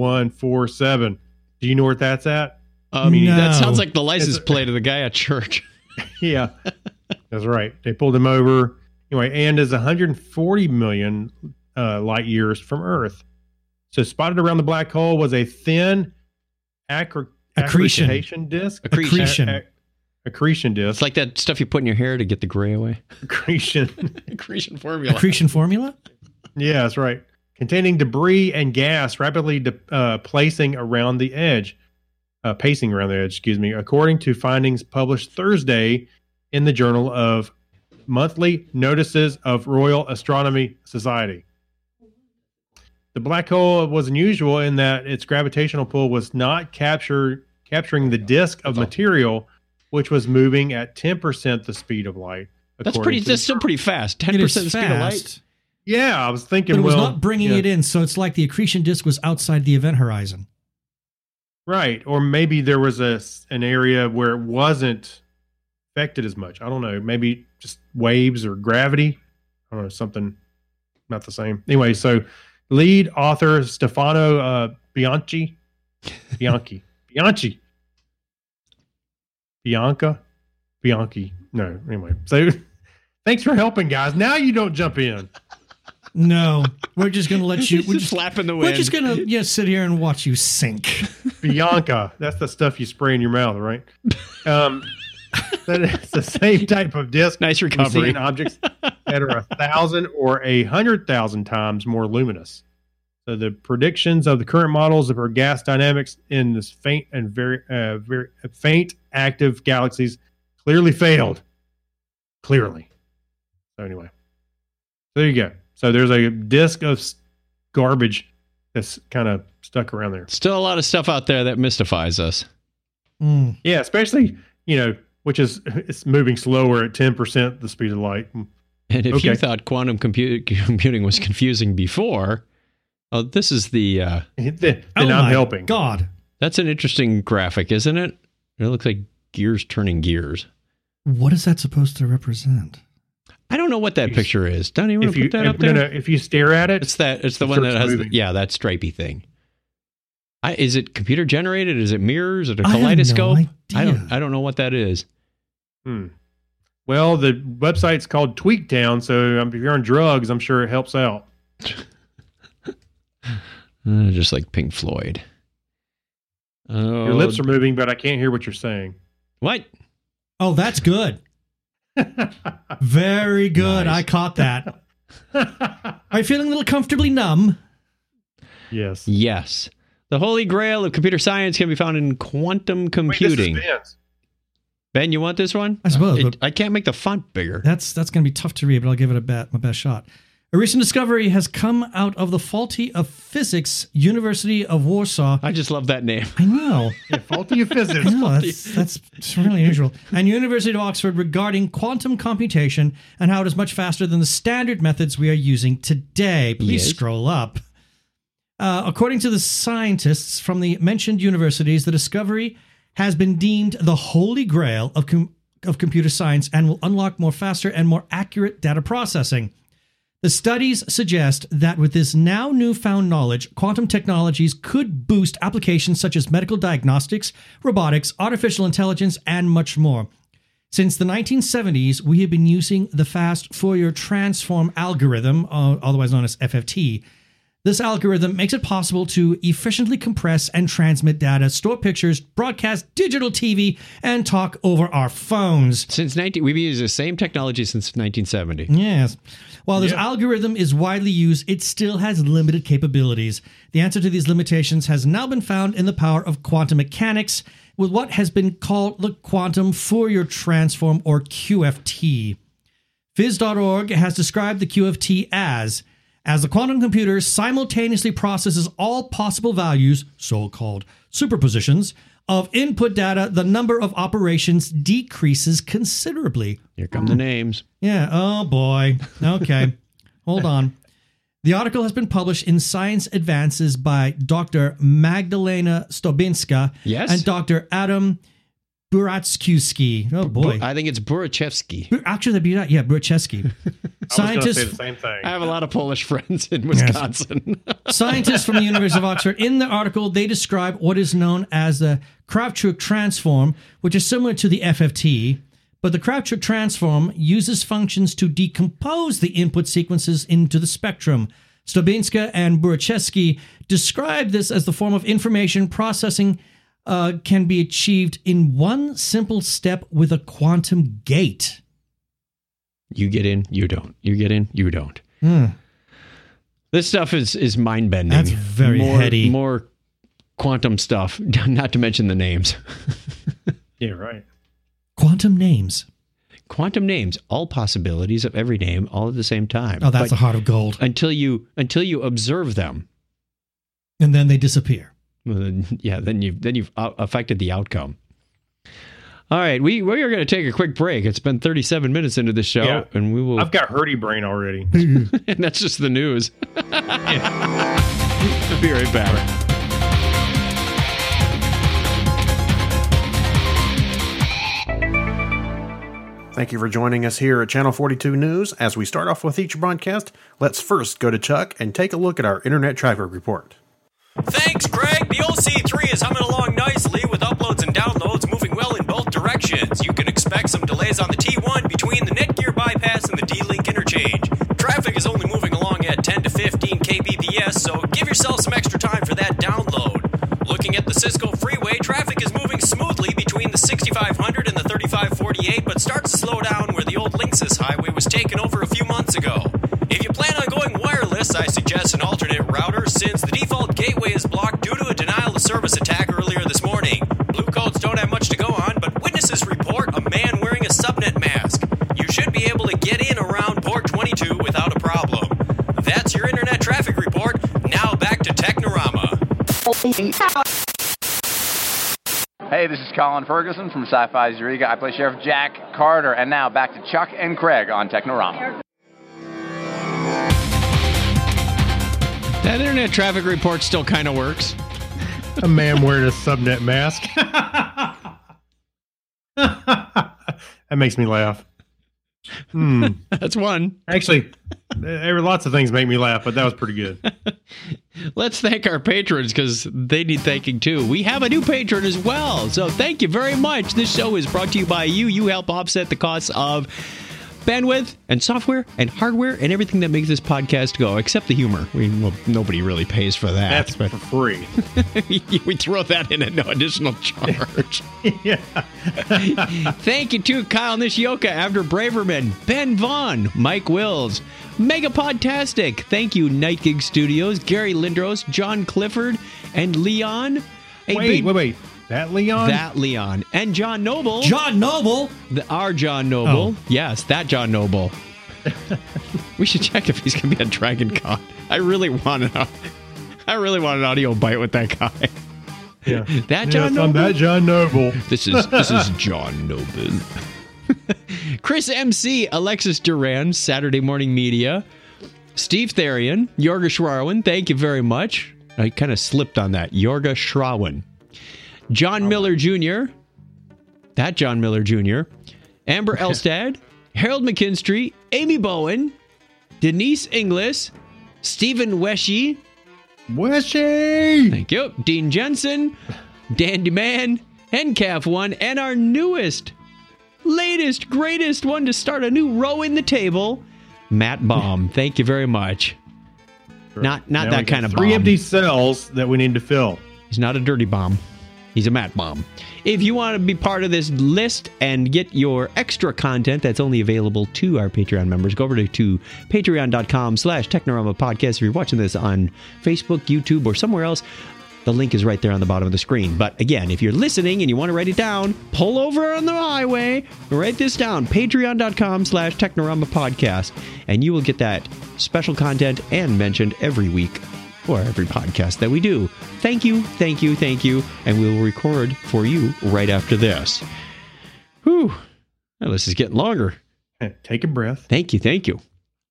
B: 3147. Do you know where that's at?
A: That
C: No.
A: sounds like the license
B: It's-
A: plate of the guy at church.
B: Yeah, that's right. They pulled him over anyway, and is 140 million light years from Earth. So spotted around the black hole was a thin
C: Accretion.
B: accretion disk.
C: Accretion.
B: Accretion disk.
A: It's like that stuff you put in your hair to get the gray away.
B: accretion.
A: Accretion formula.
C: Accretion formula?
B: Yeah, that's right. Containing debris and gas rapidly pacing around the edge, excuse me, according to findings published Thursday in the Journal of Monthly Notices of Royal Astronomy Society. The black hole was unusual in that its gravitational pull was not capturing the disk of material, which was moving at 10% the speed of light.
A: That's
B: according to-
A: still pretty fast. 10%
C: It is
A: the speed of light.
C: fast,
B: Yeah, I was thinking.
C: but it was
B: well,
C: not bringing
B: yeah.
C: it in, so it's like the accretion disk was outside the event horizon.
B: Right. Or maybe there was an area where it wasn't affected as much. I don't know. Maybe just waves or gravity. I don't know. Something not the same. Anyway, so lead author Stefano Bianchi. No. Anyway, so thanks for helping, guys. Now you don't jump in.
C: No, we're just going to let you.
A: He's just flapping the
C: We're
A: wind.
C: just going to sit here and watch you sink.
B: Bianca. That's the stuff you spray in your mouth, right? That is the same type of disc.
A: Nice
B: we see
A: recovery.
B: in objects that are 1,000 or 100,000 times more luminous. So the predictions of the current models of our gas dynamics in this faint and very faint active galaxies clearly failed. Clearly. So anyway, there you go. So there's a disk of garbage that's kind of stuck around there.
A: Still a lot of stuff out there that mystifies us.
C: Mm.
B: Yeah, especially, which is it's moving slower at 10% the speed of light.
A: And if you
B: Okay.
A: thought quantum computing was confusing before, this is the
B: Then
C: Oh
B: I'm
C: my
B: helping.
C: God,
A: that's an interesting graphic, isn't it? It looks like gears turning gears.
C: what is that supposed to represent?
A: I don't know what that picture is. Don't you want
B: If
A: to
B: you
A: put that up there?
B: no, if you stare at it,
A: It's the
B: It
A: one that
B: starts
A: has
B: moving.
A: that stripy thing. Is it computer generated? Is it mirrors? Is it a
C: I have no
A: kaleidoscope?
C: idea.
A: I don't know what that is.
B: well, the website's called Tweaktown, so if you're on drugs, I'm sure it helps out.
A: Just like Pink Floyd.
B: Your lips are moving, but I can't hear what you're saying.
A: What?
C: Oh, that's good. Very good.
A: Nice.
C: I caught that. Are you feeling a little comfortably numb?
B: Yes.
A: Yes. The holy grail of computer science can be found in quantum
B: Wait,
A: computing.
B: this is Vince.
A: Ben, you want this one?
C: I suppose, but
A: I can't make the font bigger.
C: that's going to be tough to read, but I'll give it my best shot. A recent discovery has come out of the Faculty of Physics, University of Warsaw.
A: I just love that name.
C: I know.
B: Yeah, faulty of physics.
C: I know, that's really unusual. And University of Oxford regarding quantum computation and how it is much faster than the standard methods we are using today. Please
A: Yes.
C: scroll up. According to the scientists from the mentioned universities, the discovery has been deemed the holy grail of computer science and will unlock more faster and more accurate data processing. The studies suggest that with this now newfound knowledge, quantum technologies could boost applications such as medical diagnostics, robotics, artificial intelligence, and much more. Since the 1970s, we have been using the fast Fourier transform algorithm, otherwise known as FFT. This algorithm makes it possible to efficiently compress and transmit data, store pictures, broadcast digital TV, and talk over our phones.
A: We've used the same technology since 1970.
C: Yes. While this algorithm is widely used, it still has limited capabilities. The answer to these limitations has now been found in the power of quantum mechanics with what has been called the quantum Fourier transform, or QFT. Phys.org has described the QFT as the quantum computer simultaneously processes all possible values, so-called superpositions, of input data, the number of operations decreases considerably.
A: Here come the names.
C: Yeah, oh boy. Okay, hold on. The article has been published in Science Advances by Dr. Magdalena Stobinska and Dr. Adam Buratsky. Oh boy.
A: I think it's Burachevsky.
C: Actually, that'd be that. Yeah, Buratsky.
B: I was going to say the same thing.
A: I have a lot of Polish friends in Wisconsin.
C: Scientists from the University of Oxford, in the article, they describe what is known as the Kravchuk transform, which is similar to the FFT, but the Kravchuk transform uses functions to decompose the input sequences into the spectrum. Stobinska and Burachevsky describe this as the form of information processing can be achieved in one simple step with a quantum gate.
A: You get in, you don't. You get in, you don't. This stuff is mind-bending.
C: That's very heady.
A: More quantum stuff, not to mention the names.
B: Yeah, right.
C: Quantum names.
A: Quantum names, all possibilities of every name, all at the same time.
C: Oh, that's a heart of gold.
A: Until you observe them.
C: And then they disappear.
A: Yeah, then you've affected the outcome. All right, we are going to take a quick break. It's been 37 minutes into the show, and we will.
B: I've got hurdy brain already,
A: and that's just the news. We'll be right back.
F: Thank you for joining us here at Channel 42 News. As we start off with each broadcast, let's first go to Chuck and take a look at our Internet Traffic Report.
G: Thanks, Greg. The OC3 is humming along nicely with uploads and downloads moving well in both directions. You can expect some delays on the T1 between the Netgear bypass and the D-Link interchange. Traffic is only moving along at 10 to 15 kbps, so give yourself some extra time for that download. Looking at the Cisco Freeway, traffic is moving smoothly between the 6500 and the 3548, but starts to slow down where the old Linksys Highway was taken over a few months ago. If you plan on going wireless, I suggest an alternate router since the default gateway is blocked due to a denial of service attack earlier this morning. Blue codes don't have much to go on, but witnesses report a man wearing a subnet mask. You should be able to get in around port 22 without a problem. That's your Internet Traffic Report. Now back to Technorama.
H: Hey, this is Colin Ferguson from Sci-Fi Zuriga. I play Sheriff Jack Carter. And now back to Chuck and Craig on Technorama.
A: That Internet Traffic Report still kind of works.
B: A man wearing a subnet mask. That makes me laugh.
A: That's one.
B: Actually, there were lots of things make me laugh, but that was pretty good.
A: Let's thank our patrons because they need thanking too. We have a new patron as well, so thank you very much. This show is brought to you by you. You help offset the costs of bandwidth and software and hardware and everything that makes this podcast go, except the humor. Nobody really pays for that.
B: That's for free.
A: We throw that in at no additional charge.
B: Yeah.
A: Thank you to Kyle Nishioka, Abner Braverman, Ben Vaughn, Mike Wills, Megapodtastic. Thank you, Night Gig Studios, Gary Lindros, John Clifford, and Leon.
B: Wait. That Leon?
A: That Leon. And John Noble.
C: John Noble?
A: Our John Noble.
C: Oh.
A: Yes, that John Noble. We should check if he's going to be at Dragon Con. I really want an audio bite with that guy.
B: Yeah.
A: That John Noble?
B: I'm that John Noble.
A: This is John Noble. Chris MC, Alexis Duran, Saturday Morning Media, Steve Therian, Yorga Shrawan, thank you very much. I kind of slipped on that. Yorga Shrawan. John Miller Jr., that John Miller Jr., Amber Elstad, Harold McKinstry, Amy Bowen, Denise Inglis, Stephen Weshy, thank you, Dean Jensen, Dandy Man, NCAF1, and our newest, latest, greatest one to start a new row in the table, Matt Baum. Thank you very much. Not
B: Now
A: that kind of bomb.
B: 3 empty cells that we need to fill.
A: He's not a dirty bomb. He's a Matt Bomb. If you want to be part of this list and get your extra content that's only available to our Patreon members, go over to patreon.com/Technorama Podcast. If you're watching this on Facebook, YouTube, or somewhere else, the link is right there on the bottom of the screen. But again, if you're listening and you want to write it down, pull over on the highway, write this down, patreon.com/Technorama Podcast, and you will get that special content and mentioned every week or every podcast that we do. Thank you, thank you, thank you, and we will record for you right after this. Whew. Well, this is getting longer.
B: Take a breath.
A: Thank you, thank you.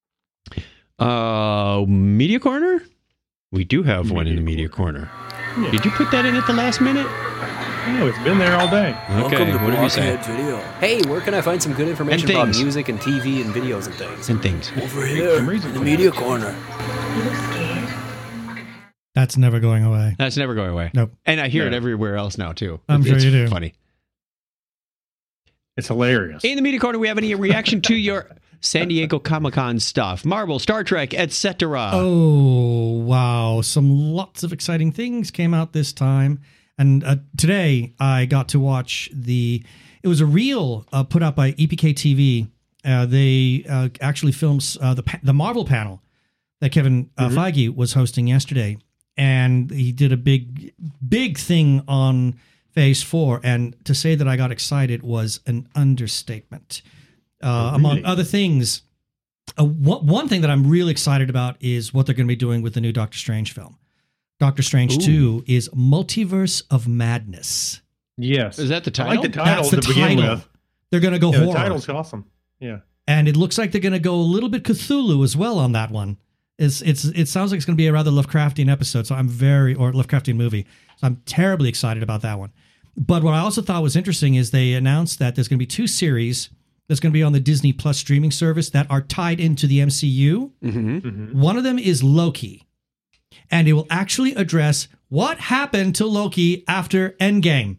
A: Media Corner? We do have one in the Media Corner.
B: Yeah.
A: Did you put that in at the last minute?
B: No, it's been there all day.
A: Okay, what did you say?
I: Video. Hey, where can I find some good information
A: And
I: about
A: things.
I: music and TV and videos and things?
A: And things.
I: Over here, in the Media Corner.
C: That's never going away.
A: That's never going away.
C: Nope.
A: And I hear it
B: No.
A: everywhere else now, too.
C: I'm sure
A: It's
C: you do.
A: Funny.
B: It's hilarious.
A: In the Media Corner, we have any reaction to your San Diego Comic-Con stuff? Marvel, Star Trek, etc.
C: Oh, wow. Lots of exciting things came out this time. And today I got to watch it was a reel put out by EPK TV. They actually filmed the Marvel panel that Kevin Feige was hosting yesterday. And he did a big thing on Phase 4. And to say that I got excited was an understatement. Among other things, one thing that I'm really excited about is what they're going to be doing with the new Doctor Strange film. Doctor Strange 2 is Multiverse of Madness.
B: Yes.
A: Is that the title?
B: I like the title
C: That's the
B: to begin
C: title.
B: with.
C: They're going to go
B: Yeah,
C: horror.
B: the title's awesome. Yeah.
C: And it looks like they're going to go a little bit Cthulhu as well on that one. It sounds like it's going to be a rather Lovecraftian episode, or Lovecraftian movie. So I'm terribly excited about that one. But what I also thought was interesting is they announced that there's going to be 2 series that's going to be on the Disney Plus streaming service that are tied into the MCU.
A: Mm-hmm.
C: One of them is Loki. And it will actually address what happened to Loki after Endgame.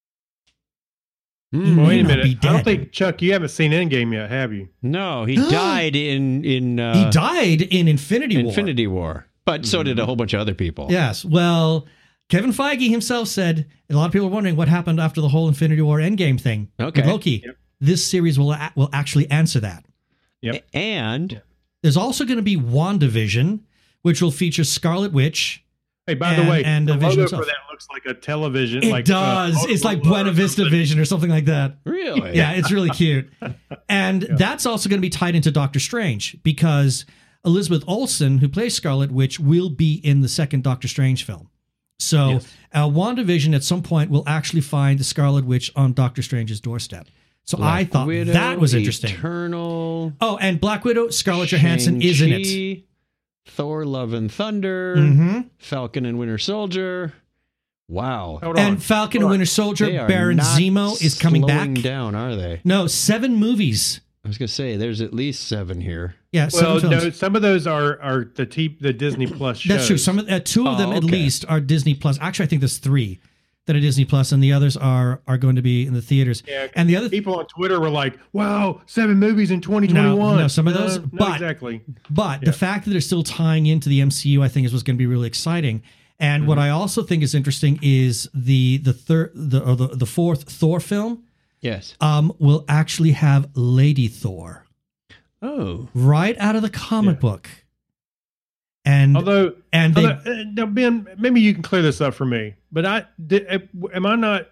C: He
B: Wait
C: may
B: a
C: not
B: minute.
C: be
B: I
C: dead.
B: don't think, Chuck, you haven't seen Endgame yet, have you?
A: No, he died in
C: He died in Infinity War.
A: Infinity War. But so did a whole bunch of other people.
C: Yes. Well, Kevin Feige himself said, and a lot of people are wondering what happened after the whole Infinity War Endgame thing.
A: Okay.
C: With Loki.
B: Yep.
C: This series will actually answer that.
B: Yep.
A: And
C: There's also going to be WandaVision, which will feature Scarlet Witch.
B: Hey, by the way,
C: and
B: the
C: Vision
B: logo
C: itself.
B: for that looks like a television.
C: It does. It's like Buena Vista Vision or something like that.
A: really?
C: Yeah, it's really cute. And that's also going to be tied into Doctor Strange because Elizabeth Olsen, who plays Scarlet Witch, will be in the second Doctor Strange film. So WandaVision at some point will actually find the Scarlet Witch on Doctor Strange's doorstep. So I thought
A: Widow,
C: that was interesting.
A: Eternal.
C: Oh, and Black Widow, Scarlett Johansson is in it.
A: Shang-Chi, Thor, Love and Thunder,
C: Mm-hmm.
A: Falcon and Winter Soldier. Wow.
B: Hold on.
C: And Falcon and Winter
A: They
C: Soldier,
A: are
C: Baron
A: not
C: Zemo is coming back.
A: slowing down, are they?
C: No, 7 movies.
A: I was going to say, there's at least 7 here.
C: Yeah, 7
B: Well,
C: films.
B: no, some of those are the Disney Plus shows.
C: That's true. Some of 2 of them
A: Oh,
C: at
A: okay.
C: least are Disney Plus. Actually, I think there's 3 that are Disney Plus, and the others are going to be in the theaters.
B: Yeah,
C: and the other
B: people on Twitter were like, "Wow, 7 movies in 2021."
C: No, some of those,
B: No,
C: but-
B: exactly.
C: But the fact that they're still tying into the MCU, I think, is what's going to be really exciting. And what I also think is interesting is the fourth Thor film
A: Yes.
C: will actually have Lady Thor
A: Oh.
C: right out of the comic book. And
B: Although,
C: they
B: now Ben, maybe you can clear this up for me. But am I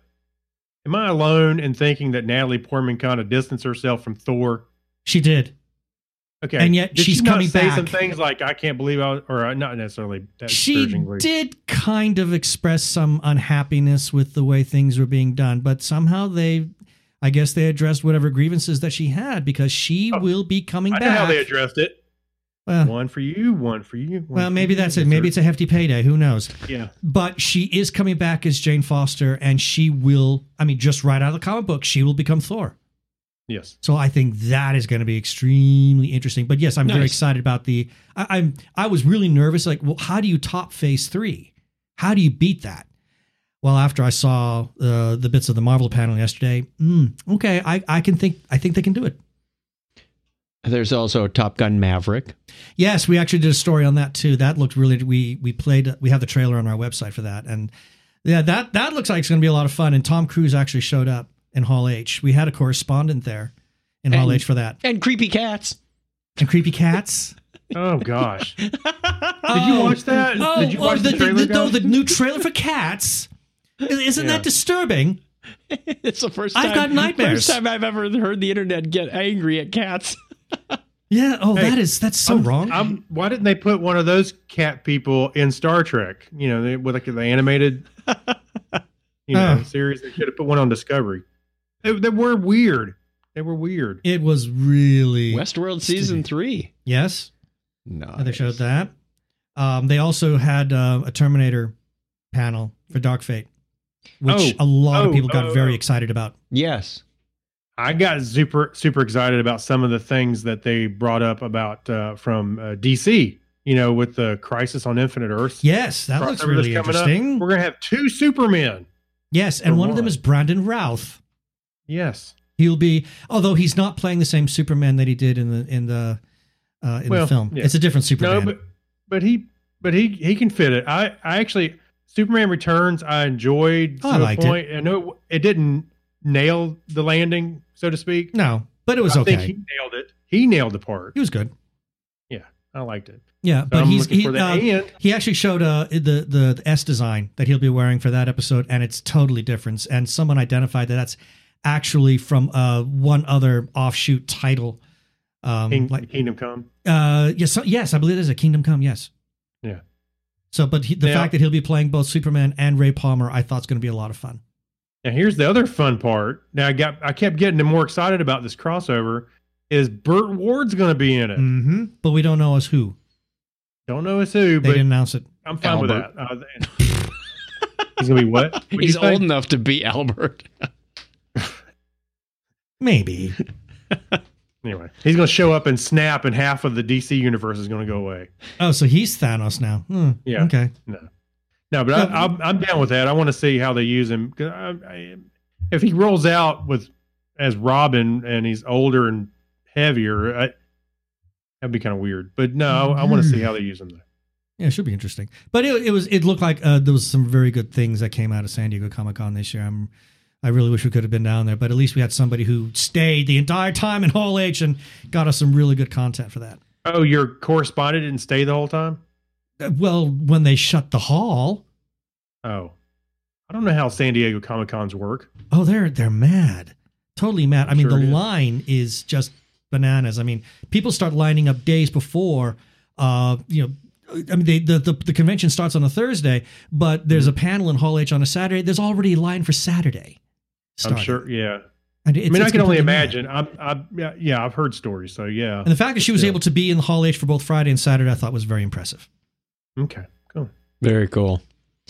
B: alone in thinking that Natalie Portman kind of distanced herself from Thor?
C: she did.
B: Okay.
C: And yet
B: Did
C: she's
B: she not
C: coming
B: say
C: back.
B: some things like, I can't believe I was, or not necessarily that
C: She
B: disparagingly.
C: did kind of express some unhappiness with the way things were being done, but somehow I guess they addressed whatever grievances that she had, because she will be coming
B: I
C: back.
B: know how they addressed it.
C: Well,
B: One for you, one for you.
C: well, maybe that's it. Maybe it's a hefty payday. Who knows?
B: Yeah.
C: But she is coming back as Jane Foster, and she will, just right out of the comic book, she will become Thor.
B: Yes.
C: So I think that is going to be extremely interesting. But yes, I'm very
A: Nice.
C: excited about I was really nervous. Like, well, how do you top Phase 3? How do you beat that? Well, after I saw the bits of the Marvel panel yesterday, okay, I think they can do it.
A: There's also Top Gun Maverick.
C: Yes, we actually did a story on that too. That looked really. We have the trailer on our website for that, and yeah, that looks like it's going to be a lot of fun. And Tom Cruise actually showed up in Hall H. We had a correspondent there in Hall H for that.
A: And Creepy Cats.
C: And Creepy Cats.
B: Oh gosh. Did you watch that? Did you watch the trailer?
C: The new trailer for Cats. Isn't that disturbing?
A: It's the first time
C: I've got nightmares.
A: First time I've ever heard the internet get angry at cats.
C: Yeah. Oh,
B: Hey,
C: that's so wrong.
B: Why didn't they put one of those cat people in Star Trek? You know, with like the animated, series. They should have put one on Discovery. They were weird. They were weird.
C: It was really
A: Westworld Season 3.
C: Yes.
A: No.
C: They showed that. They also had a Terminator panel for Dark Fate, which a lot of people got very excited about.
A: Yes.
B: I got super excited about some of the things that they brought up about from DC. You know, with the Crisis on Infinite Earths.
C: Yes, that looks
B: crossover
C: really
B: that's coming up.
C: interesting.
B: We're gonna have 2 Supermen.
C: Yes, and one of them is Brandon Routh.
B: Yes,
C: he'll be, although he's not playing the same Superman that he did in the film.
B: Yeah.
C: It's a different Superman.
B: No, but he can fit it. I actually Superman Returns I enjoyed to
C: I liked
B: a point. I know it didn't nail the landing, so to speak.
C: No, but it was
B: I
C: okay.
B: think he nailed it. He nailed the part.
C: He was good.
B: Yeah, I liked it.
C: Yeah,
B: So
C: but
B: I'm looking for that. And
C: he actually showed the S design that he'll be wearing for that episode, and it's totally different. And someone identified that's actually from one other offshoot title,
B: Kingdom Come.
C: Yes, I believe there's a Kingdom Come. Yes.
B: Yeah.
C: So, but the fact that he'll be playing both Superman and Ray Palmer, I thought is going to be a lot of fun.
B: Now here's the other fun part. Now I kept getting more excited about this crossover. Is Burt Ward's going to be in it?
C: Mm-hmm. But we don't know as who.
B: Don't know as who.
C: They
B: but
C: didn't announce it.
B: I'm fine
A: Albert.
B: with that. He's going to be what? What'd
A: He's
B: you say?
A: old enough to be Albert.
C: Maybe.
B: Anyway, he's going to show up and snap, and half of the DC universe is going to go away.
C: Oh, so he's Thanos now.
B: Yeah.
C: Okay.
B: No, but I'm down with that. I want to see how they use him. 'Cause if he rolls out as Robin and he's older and heavier, that'd be kind of weird. But no, I want to see how they use him.
C: Yeah, it should be interesting. But it looked like there was some very good things that came out of San Diego Comic-Con this year. I really wish we could have been down there, but at least we had somebody who stayed the entire time in Hall H and got us some really good content for that.
B: Oh, your correspondent didn't stay the whole time?
C: Well, when they shut the hall.
B: Oh, I don't know how San Diego Comic-Cons work.
C: Oh, they're mad. Totally mad. I mean,
B: Sure
C: the
B: it is.
C: line is just bananas. I mean, people start lining up days before, I mean, the convention starts on a Thursday, but there's a panel in Hall H on a Saturday. There's already a line for Saturday.
B: I'm sure. Yeah.
C: And
B: I mean, I can only
C: completely mad.
B: imagine. I've heard stories. So yeah.
C: And the fact that she was able to be in the Hall H for both Friday and Saturday, I thought was very impressive.
B: Okay, cool.
A: Very cool.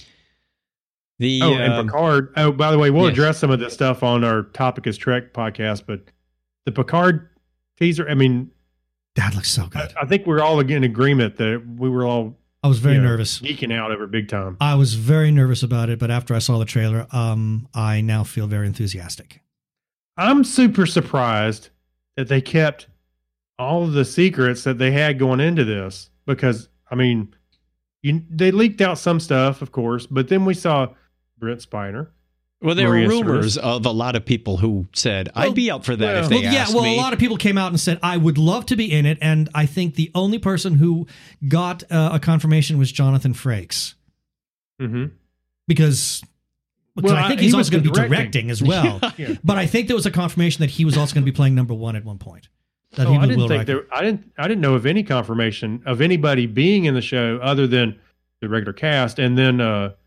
B: And Picard. Oh, by the way, we'll address some of this stuff on our Topic is Trek podcast, but the Picard teaser, I mean,
C: that looks so good.
B: I think we're all in agreement that we were all.
C: I was very nervous.
B: Geeking out over big time.
C: I was very nervous about it, but after I saw the trailer, I now feel very enthusiastic.
B: I'm super surprised that they kept all of the secrets that they had going into this, because, I mean, they leaked out some stuff, of course, but then we saw Brent Spiner.
A: Well, there
B: Maria
A: were rumors
B: Sirtis.
A: of a lot of people who said, I'd be up for that if they asked me.
C: A lot of people came out and said, I would love to be in it. And I think the only person who got a confirmation was Jonathan Frakes.
B: Mm-hmm.
C: Because I think he's also going to be directing as well.
B: Yeah.
C: But I think there was a confirmation that he was also going to be playing number one at one point. that
B: Oh,
C: he
B: I didn't
C: will
B: think
C: write.
B: I didn't know of any confirmation of anybody being in the show other than the regular cast, and then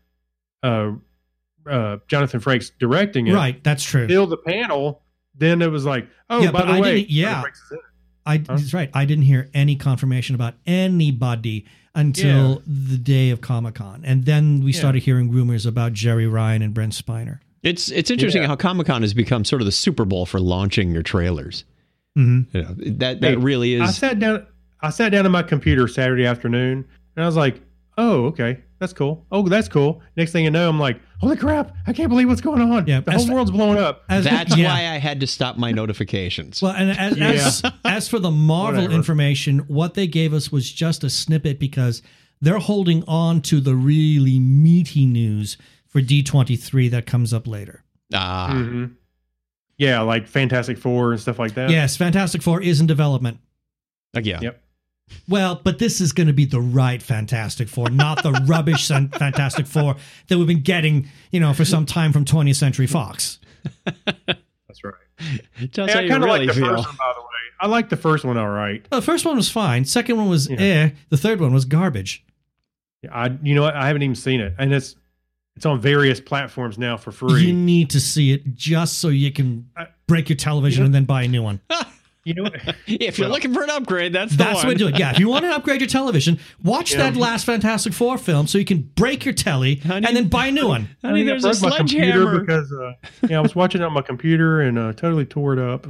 B: Jonathan Frakes directing it.
C: Right, that's true.
B: Till the panel, then it was like, oh,
C: Yeah,
B: by
C: but
B: the
C: I
B: way,
C: didn't- yeah.
B: Jonathan Frakes is in it.
C: That's right. I didn't hear any confirmation about anybody until the day of Comic-Con, and then we started hearing rumors about Jerry Ryan and Brent Spiner.
A: It's interesting how Comic-Con has become sort of the Super Bowl for launching your trailers.
C: Mm-hmm.
A: You know, that really is.
B: I sat down at my computer Saturday afternoon, and I was like, oh, okay, that's cool. Oh, that's cool. Next thing you know, I'm like, holy crap, I can't believe what's going on.
C: Yeah,
B: the whole world's blowing up.
A: That's why I had to stop my notifications.
C: Well, and as for the Marvel information, what they gave us was just a snippet because they're holding on to the really meaty news for D23 that comes up later.
B: Mm-hmm. Yeah, like Fantastic Four and stuff like that.
C: Yes, Fantastic Four is in development.
A: Yeah.
B: Yep.
C: Well, but this is going to be the right Fantastic Four, not the rubbish Fantastic Four that we've been getting, for some time from 20th Century Fox.
B: That's right.
A: Tell us
B: Hey,
A: how
B: I
A: you
B: kind of
A: really
B: like the
A: feel.
B: first one, by the way. I like the first one all right.
C: Well, the first one was fine. Second one was The third one was garbage.
B: You know what? I haven't even seen it, and it's on various platforms now for free.
C: You need to see it just so you can break your television and then buy a new one.
B: You know what?
A: If you're looking for an upgrade, that's the
C: That's
A: one.
C: what we do it. Yeah, if you want to upgrade your television, watch that last Fantastic Four film so you can break your telly and then buy a new one.
A: Honey, there's a
B: broke my computer
A: sledgehammer.
B: because I was watching it on my computer and totally tore it up.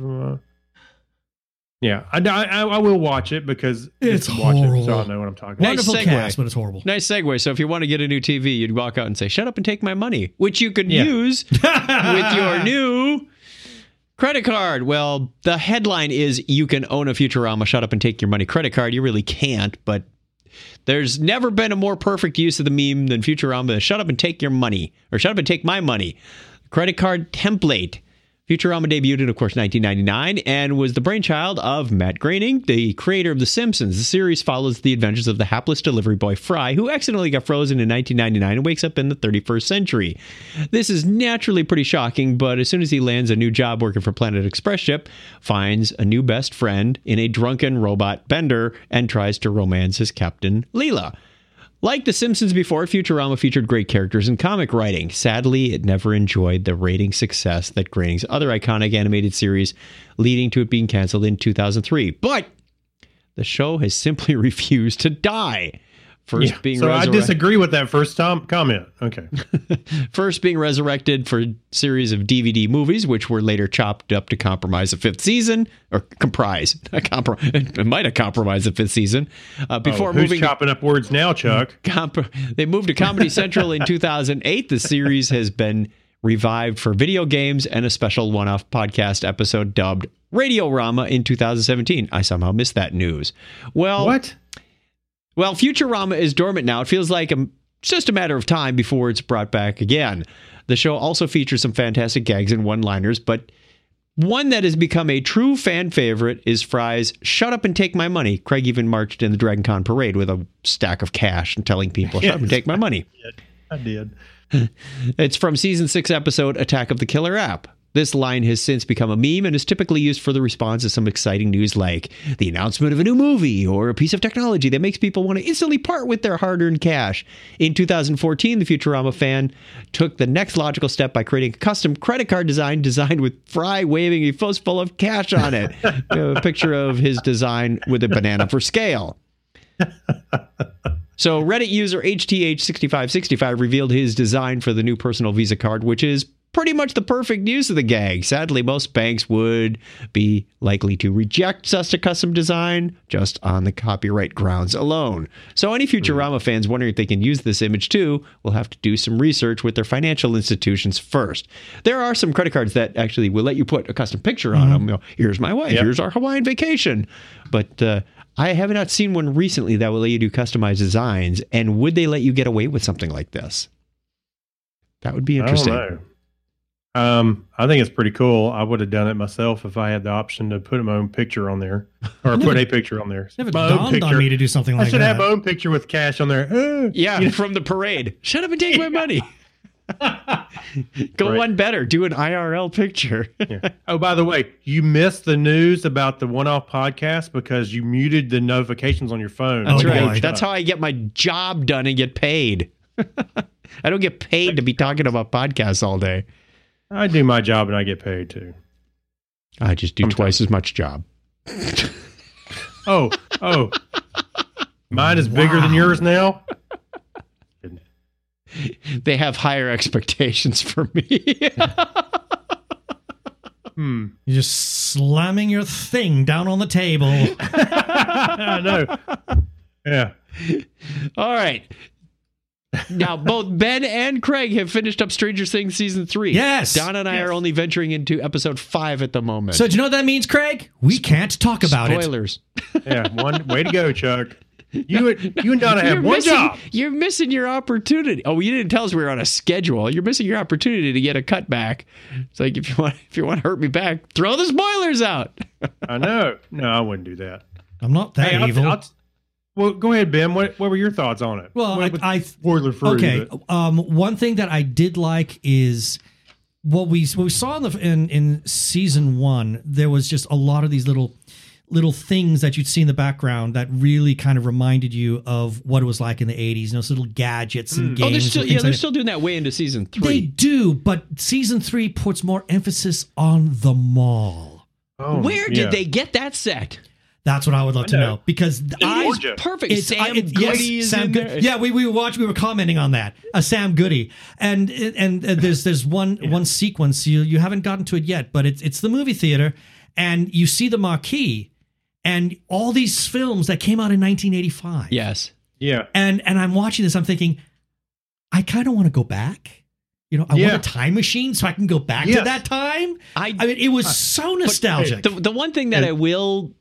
B: I will watch it because
C: It's
B: watch
C: horrible.
B: it, so I know what I'm talking about.
C: Wonderful
A: segue.
C: cast, but it's horrible.
A: Nice segue. So if you want to get a new TV, you'd walk out and say, shut up and take my money, which you could use with your new credit card. Well, the headline is you can own a Futurama shut up and take your money credit card. You really can't, but there's never been a more perfect use of the meme than Futurama. Shut up and take your money, or shut up and take my money. Credit card template. Futurama debuted in, of course, 1999 and was the brainchild of Matt Groening, the creator of The Simpsons. The series follows the adventures of the hapless delivery boy Fry, who accidentally got frozen in 1999 and wakes up in the 31st century. This is naturally pretty shocking, but as soon as he lands a new job working for Planet Express ship, finds a new best friend in a drunken robot Bender and tries to romance his captain, Leela. Like The Simpsons before, Futurama featured great characters and comic writing. Sadly, it never enjoyed the rating success that Groening's other iconic animated series, leading to it being canceled in 2003. But the show has simply refused to die. First being
B: so I
A: resurrected.
B: disagree with that first comment. Okay.
A: First being resurrected for a series of DVD movies, which were later chopped up to compromise the fifth season, or comprise. It might have compromised the fifth season. Before
B: who's
A: moving
B: chopping up words now, Chuck?
A: They moved to Comedy Central in 2008. The series has been revived for video games and a special one-off podcast episode dubbed Radiorama in 2017. I somehow missed that news. Well,
B: What?
A: Well, Futurama is dormant now. It feels like it's just a matter of time before it's brought back again. The show also features some fantastic gags and one-liners, but one that has become a true fan favorite is Fry's "Shut up and take my money." Craig even marched in the Dragon Con parade with a stack of cash and telling people, "Shut up and take my money."
B: I did.
A: It's from season 6 episode Attack of the Killer App. This line has since become a meme and is typically used for the response to some exciting news like the announcement of a new movie or a piece of technology that makes people want to instantly part with their hard-earned cash. In 2014, the Futurama fan took the next logical step by creating a custom credit card designed with Fry waving a fist full of cash on it. A picture of his design with a banana for scale. So Reddit user HTH6565 revealed his design for the new personal Visa card, which is pretty much the perfect use of the gag. Sadly, most banks would be likely to reject such a custom design just on the copyright grounds alone. So any Futurama fans wondering if they can use this image too will have to do some research with their financial institutions first. There are some credit cards that actually will let you put a custom picture on them. You know, here's my wife, here's our Hawaiian vacation. But I have not seen one recently that will let you do customized designs. And would they let you get away with something like this? That would be interesting.
B: I don't know. I think it's pretty cool. I would have done it myself if I had the option to put my own picture on there, or put a picture on there.
C: Never
B: My own
C: dawned on
B: picture.
C: me to do something like
B: I should
C: that.
B: have my own picture with cash on there.
A: Yeah, from the parade. Shut up and take my money. Go
B: Right.
A: one better. Do an IRL picture.
B: Yeah. Oh, by the way, you missed the news about the one-off podcast because you muted the notifications on your phone.
C: Oh,
A: That's
C: boy.
A: right. That's how I get my job done and get paid. I don't get paid to be talking about podcasts all day.
B: I do my job and I get paid too.
A: I just do twice as much job.
B: Oh. Mine is bigger than yours now.
A: They have higher expectations for me.
B: Hmm.
C: You're just slamming your thing down on the table.
B: I know. Yeah.
A: All right. Now, both Ben and Craig have finished up Stranger Things Season 3.
C: Yes.
A: Donna and I are only venturing into Episode 5 at the moment.
C: So do you know what that means, Craig? We can't talk about
A: Spoilers.
B: Yeah. One way to go, Chuck. You and Donna have one job.
A: You're missing your opportunity. Oh, you didn't tell us we were on a schedule. You're missing your opportunity to get a cutback. It's like if you want to hurt me back, throw the spoilers out.
B: I know. No, I wouldn't do that.
C: I'm not that
B: Hey,
C: evil.
B: Well, go ahead, Ben. What were your thoughts on it?
C: Well,
B: spoiler free.
C: Okay. One thing that I did like is what we saw in season 1. There was just a lot of these little things that you'd see in the background that really kind of reminded you of what it was like in the 80s. Those little gadgets and games.
A: Oh, they're
C: and
A: still doing that way into Season 3.
C: They do, but season 3 puts more emphasis on the mall.
B: Oh,
A: Where did they get that set?
C: That's what I would love to know, because
B: Georgia.
A: Perfect. Sam Goody is
C: Sam
A: in
C: Goody.
A: there.
C: Yeah, we were commenting on that. Sam Goody, and there's one sequence you haven't gotten to it yet, but it's the movie theater, and you see the marquee, and all these films that came out in 1985.
A: Yes.
B: Yeah.
C: And I'm watching this, I'm thinking, I kind of want to go back. You know, I want a time machine so I can go back to that time. I mean, it was so nostalgic.
A: The one thing that I will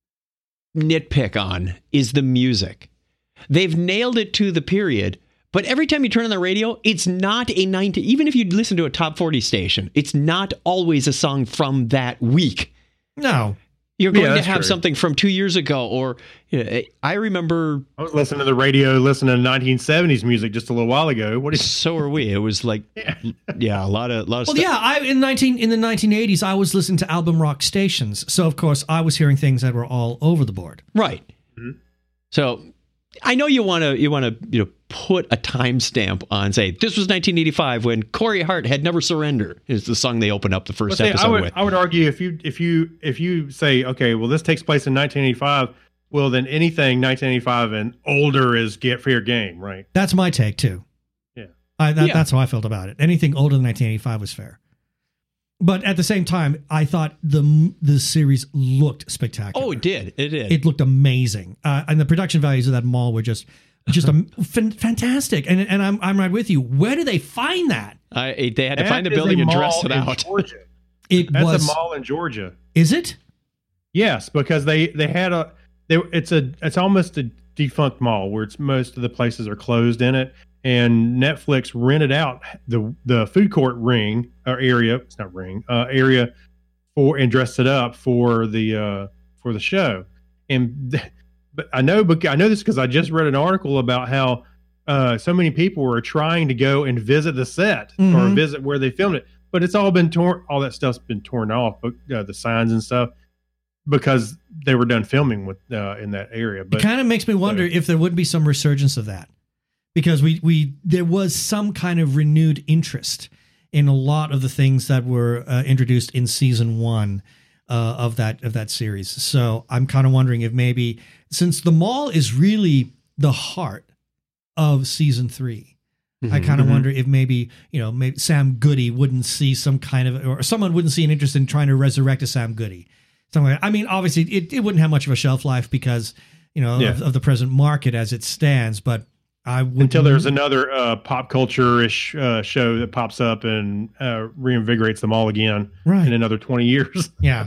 A: nitpick on is the music. They've nailed it to the period, but every time you turn on the radio, it's not a 90. Even if you listen to a top 40 station, it's not always a song from that week.
C: No.
A: You're going to
B: that's
A: have
B: true.
A: something from 2 years ago, or I remember.
B: I was listening to the radio, listening to 1970s music just a little while ago.
A: So are we. It was like, a lot of
C: Well,
A: stuff.
C: yeah, in the 1980s, I was listening to album rock stations, so of course I was hearing things that were all over the board.
A: Right.
B: Mm-hmm.
A: So I know you want to put a timestamp on, say this was 1985 when Corey Hart had Never Surrender is the song they open up the first episode with.
B: I would argue if you say, okay, well, this takes place in 1985, well, then anything 1985 and older is fair game, right?
C: That's my take too.
B: Yeah.
C: That's how I felt about it. Anything older than 1985 was fair. But at the same time, I thought the series looked spectacular.
A: Oh, it did. It did.
C: It looked amazing, and the production values of that mall were just fantastic. And I'm right with you. Where do they find that?
A: They had to find the building and dress it out.
B: That's a mall in Georgia.
C: Is it?
B: Yes, because they had it's almost a defunct mall where most of the places are closed in it, and Netflix rented out the food court ring or area. It's not ring area and dressed it up for the show. But I know this because I just read an article about how so many people were trying to go and visit the set or visit where they filmed it, but it's all been torn. All that stuff's been torn off, the signs and stuff, because they were done filming with in that area. But
C: it kind of makes me wonder if there would be some resurgence of that, because there was some kind of renewed interest in a lot of the things that were introduced in season 1 of that series. So I'm kind of wondering if maybe, since the mall is really the heart of season 3, I kind of wonder if maybe Sam Goody wouldn't see some kind of, or someone wouldn't see an interest in trying to resurrect a Sam Goody. I mean, obviously it wouldn't have much of a shelf life because of the present market as it stands, but I would,
B: until there's another pop culture-ish show that pops up and reinvigorates them all again in another 20 years.
C: Yeah.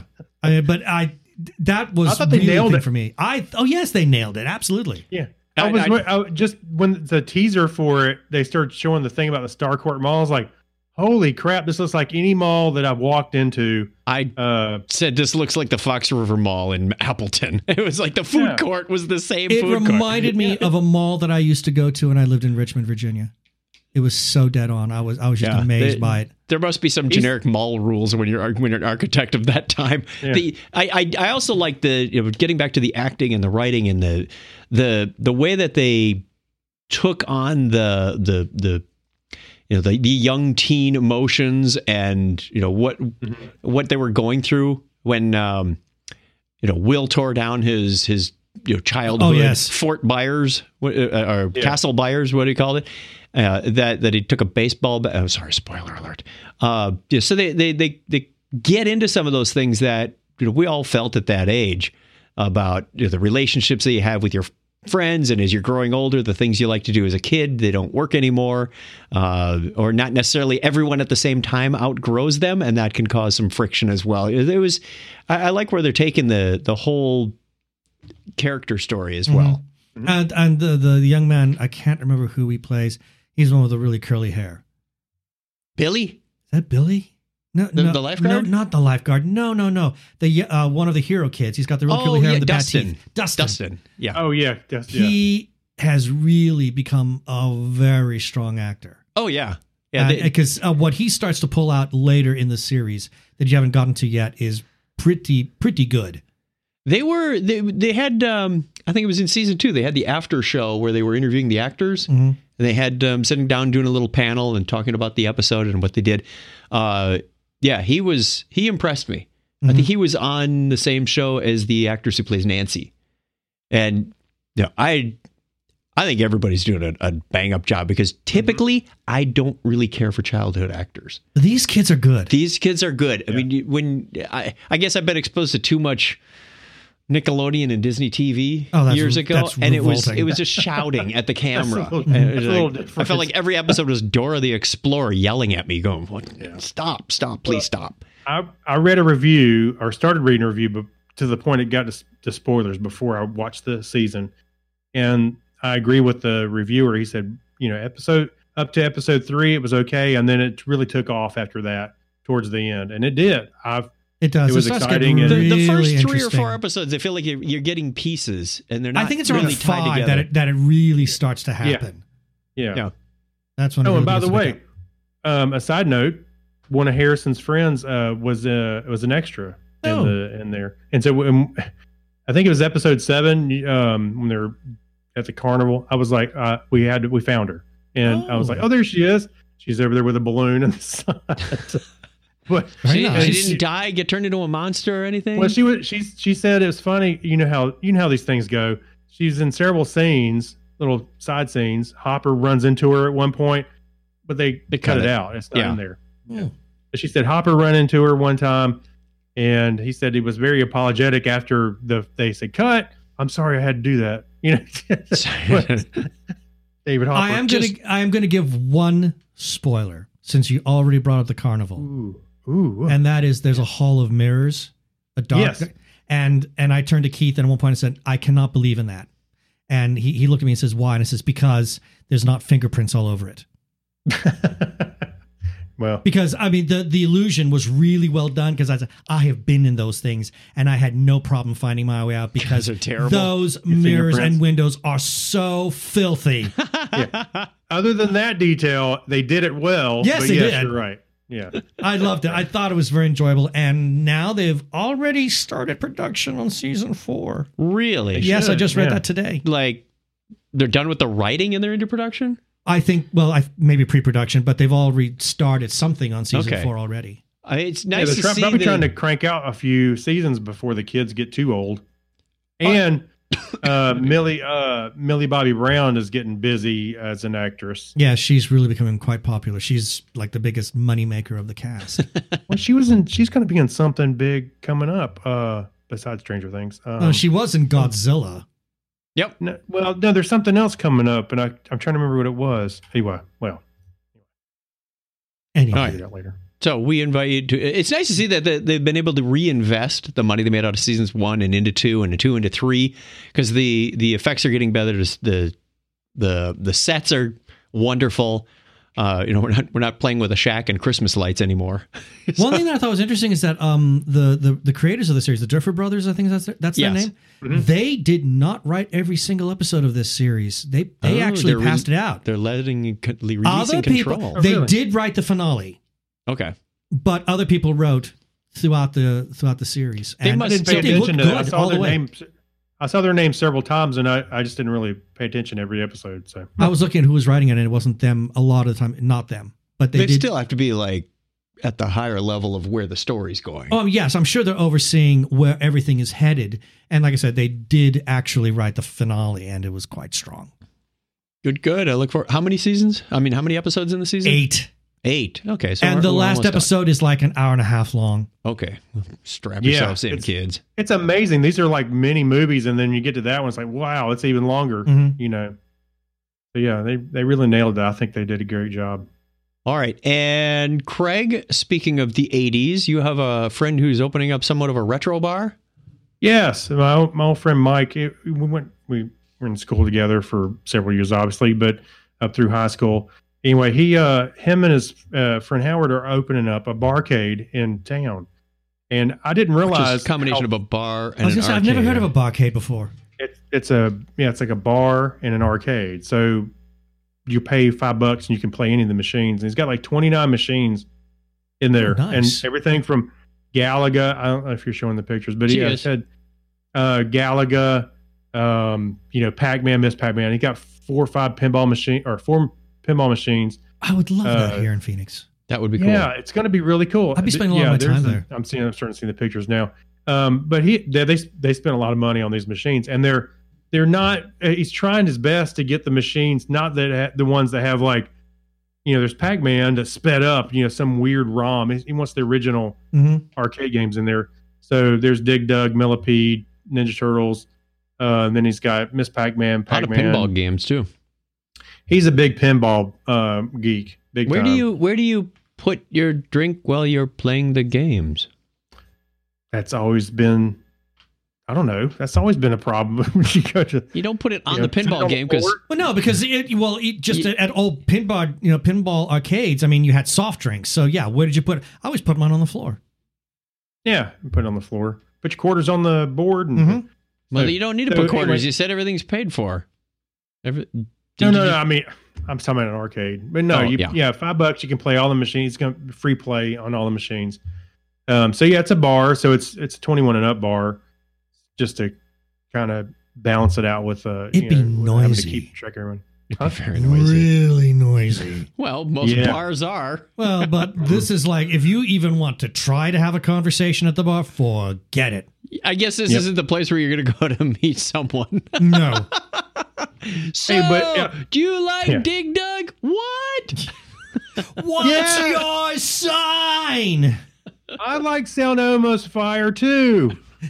C: That was
B: I thought they
C: really
B: nailed
C: the thing
B: it
C: for me. Yes, they nailed it. Absolutely.
B: Yeah. I just when the teaser for it, they started showing the thing about the Starcourt Mall. I was like, holy crap, this looks like any mall that I've walked into.
A: I said this looks like the Fox River Mall in Appleton. It was like the food court was the same
C: It
A: food court.
C: reminded me of a mall that I used to go to when I lived in Richmond, Virginia. It was so dead on. I was just amazed by it.
A: There must be some generic mall rules when you're an architect of that time.
B: Yeah.
A: I also like getting back to the acting and the writing and the way that they took on the young teen emotions and what they were going through when Will tore down his childhood Fort Byers or Castle Byers, what do you call it? That he took a baseball bat. Oh, sorry, spoiler alert. So they get into some of those things that we all felt at that age about the relationships that you have with your friends, and as you're growing older, the things you like to do as a kid, they don't work anymore, or not necessarily everyone at the same time outgrows them, and that can cause some friction as well. I like where they're taking the whole character story as well.
C: Mm-hmm. And the young man, I can't remember who he plays. He's one with the really curly hair.
A: Billy?
C: Is that Billy? No,
A: the lifeguard?
C: No, not the lifeguard. No. The one of the hero kids. He's got the real curly hair and the bad teeth.
A: Dustin. Yeah.
B: Oh yeah.
C: He has really become a very strong actor.
A: Oh yeah.
C: Because what he starts to pull out later in the series that you haven't gotten to yet is pretty good.
A: They had I think it was in season 2. They had the after show where they were interviewing the actors.
C: Mm-hmm.
A: And they had sitting down doing a little panel and talking about the episode and what they did. He impressed me. Mm-hmm. I think he was on the same show as the actress who plays Nancy. And I think everybody's doing a bang up job because typically I don't really care for childhood actors.
C: These kids are good.
A: Yeah. I mean, I guess I've been exposed to too much Nickelodeon and Disney TV years ago, and it was just shouting at the camera. I felt like every episode was Dora the Explorer yelling at me, going, "What? Yeah. Stop! Please stop!"
B: I read a review or started reading a review, but to the point it got to spoilers before I watched the season, and I agree with the reviewer. He said, up to episode 3, it was okay, and then it really took off after that towards the end, and it did.
C: It does.
B: It was exciting.
A: The first 3 or 4 episodes, I feel like you're getting pieces, and they're not.
C: I think it's
A: really
C: around
A: tied
C: 5
A: together.
C: that it really starts to happen.
B: Yeah.
C: That's when.
B: And by the way, a side note: one of Harrison's friends was an extra in there, and so I think it was episode 7 when they're at the carnival. I was like, we found her, and I was like, oh, there she is. She's over there with a balloon on the side. But
A: she didn't die, get turned into a monster or anything.
B: Well, she said it was funny. You know how these things go. She's in several scenes, little side scenes. Hopper runs into her at one point, but they cut it out. It's not in there.
C: Yeah.
B: But she said Hopper ran into her one time, and he said he was very apologetic after they said cut. I'm sorry I had to do that. David Hopper.
C: I am gonna give one spoiler since you already brought up the carnival.
B: Ooh.
C: And that is there's a hall of mirrors, a dark.
B: Yes.
C: And I turned to Keith and at one point I said, I cannot believe in that. And he looked at me and says, why? And I says, because there's not fingerprints all over it.
B: Well,
C: because I mean the illusion was really well done because I have been in those things and I had no problem finding my way out because
A: they're terrible.
C: Those mirrors and windows are so filthy.
B: Yeah. Other than that detail, they did it well.
C: Yes, they did.
B: You're right. Yeah.
C: I loved it. I thought it was very enjoyable. And now they've already started production on season 4.
A: Really?
C: Yes, I just read that today.
A: Like, they're done with the writing and they're into production?
C: I think, maybe pre-production, but they've already started something on season 4 already.
A: It's nice to see.
B: They're probably trying to crank out a few seasons before the kids get too old. And Millie Bobby Brown is getting busy as an actress.
C: Yeah, she's really becoming quite popular. She's like the biggest moneymaker of the cast.
B: Well, she's going to be in something big coming up besides Stranger Things.
C: She was in Godzilla.
A: Yep.
B: No, there's something else coming up, and I'm trying to remember what it was. Anyway, I'll figure it out later.
A: So we invite you to. It's nice to see that they've been able to reinvest the money they made out of seasons 1 and into 2 and 2 into 3 because the effects are getting better. The sets are wonderful. we're not playing with a shack and Christmas lights anymore.
C: One thing that I thought was interesting is that the creators of the series, the Duffer Brothers, I think that's their
A: Yes.
C: name. Mm-hmm. They did not write every single episode of this series. They actually passed it out.
A: They're releasing
C: Other
A: control.
C: people, they did write the finale.
A: Okay,
C: but other people wrote throughout the series.
B: They must pay attention to that. I saw their names several times, and I just didn't really pay attention every episode. So
C: I was looking at who was writing it, and it wasn't them a lot of the time. Not them, but they did
A: still have to be like at the higher level of where the story's going.
C: Oh yes, I'm sure they're overseeing where everything is headed. And like I said, they did actually write the finale, and it was quite strong.
A: Good. I look for how many seasons? I mean, how many episodes in the season?
C: 8.
A: Okay, so
C: and the last episode is like an hour and a half long.
A: Okay, strap yourselves in, kids.
B: It's amazing. These are like mini movies, and then you get to that one, it's like, wow, it's even longer.
C: Mm-hmm.
B: So yeah, they really nailed it. I think they did a great job.
A: All right, and Craig, speaking of the 80s, you have a friend who's opening up somewhat of a retro bar?
B: Yes, my old friend Mike. We were in school together for several years, obviously, but up through high school. Anyway, him and his friend Howard are opening up a barcade in town, and I didn't realize
A: Which is a combination of a bar and
C: I was gonna say, I've never heard of a barcade before.
B: It's like a bar and an arcade. So you pay $5 and you can play any of the machines. And he's got like 29 machines in there,
C: nice.
B: And everything from Galaga. I don't know if you're showing the pictures, but he had Galaga, Pac-Man, Miss Pac-Man. He got 4 pinball machines.
C: I would love that here in Phoenix.
A: That would be cool.
B: Yeah, it's going to be really cool.
C: I'd be spending a lot of my time there.
B: I'm starting to see the pictures now. But they spent a lot of money on these machines, and they're not. He's trying his best to get the machines, not that the ones that have like, there's Pac-Man that's sped up, some weird ROM. He wants the original arcade games in there. So there's Dig Dug, Millipede, Ninja Turtles, and then he's got Miss Pac-Man, Pac-Man.
A: A lot of pinball games too.
B: He's a big pinball geek. Big
A: where
B: time.
A: Where do you put your drink while you're playing the games?
B: That's always been, I don't know. That's always been a problem.
A: You don't put it on the pinball game because
C: because at old pinball arcades. I mean, you had soft drinks. So yeah, where did you put it? I always put mine on the floor.
B: Yeah, put it on the floor. Put your quarters on the board. And
A: well, you don't need to put quarters. Anyway, you said everything's paid for.
B: No. I mean, I'm talking about an arcade. But no, $5 you can play all the machines. It's going to free play on all the machines. So yeah, it's a bar. So it's a 21 and up bar, just to kind of balance it out with
C: it'd be noisy.
B: Having to keep track of everyone.
A: Very noisy.
C: Really noisy.
A: Well, most bars are.
C: Well, but this is like, if you even want to try to have a conversation at the bar, forget it.
A: I guess this isn't the place where you're going to go to meet someone.
C: No.
A: So, do you like Dig Dug? What?
C: What's your sign?
B: I like Sound Almost Fire too.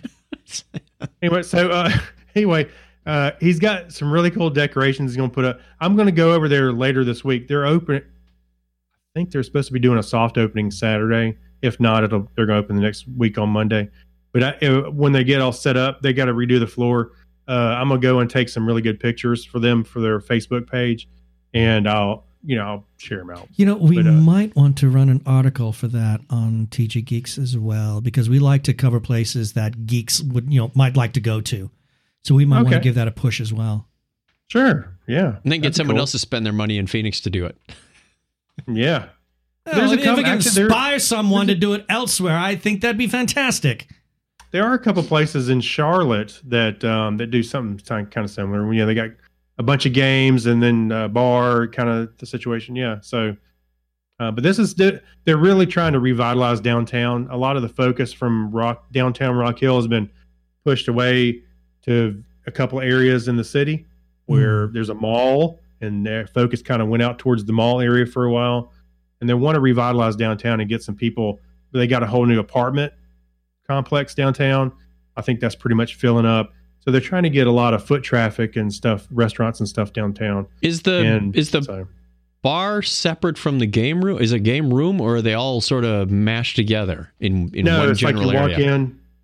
B: Anyway, he's got some really cool decorations he's going to put up. I'm going to go over there later this week. They're open. I think they're supposed to be doing a soft opening Saturday. If not, they're going to open the next week on Monday. But when they get all set up, they got to redo the floor. I'm going to go and take some really good pictures for them for their Facebook page, and I'll share them out.
C: We might want to run an article for that on TG Geeks as well, because we like to cover places that geeks would, might like to go to. So we might want to give that a push as well.
B: Sure. Yeah.
A: And then get someone else to spend their money in Phoenix to do it.
B: Yeah.
C: If we can inspire someone to do it elsewhere, I think that'd be fantastic.
B: There are a couple places in Charlotte that do something kind of similar. They got a bunch of games and then a bar kind of the situation. Yeah. So, but they're really trying to revitalize downtown. A lot of the focus from downtown Rock Hill has been pushed away to a couple areas in the city where there's a mall, and their focus kind of went out towards the mall area for a while. And they want to revitalize downtown and get some people. They got a whole new apartment complex downtown. I think that's pretty much filling up. So they're trying to get a lot of foot traffic and stuff, restaurants and stuff downtown.
A: Is the bar separate from the game room? Is a game room, or are they all sort of mashed together in one general area?
B: Like you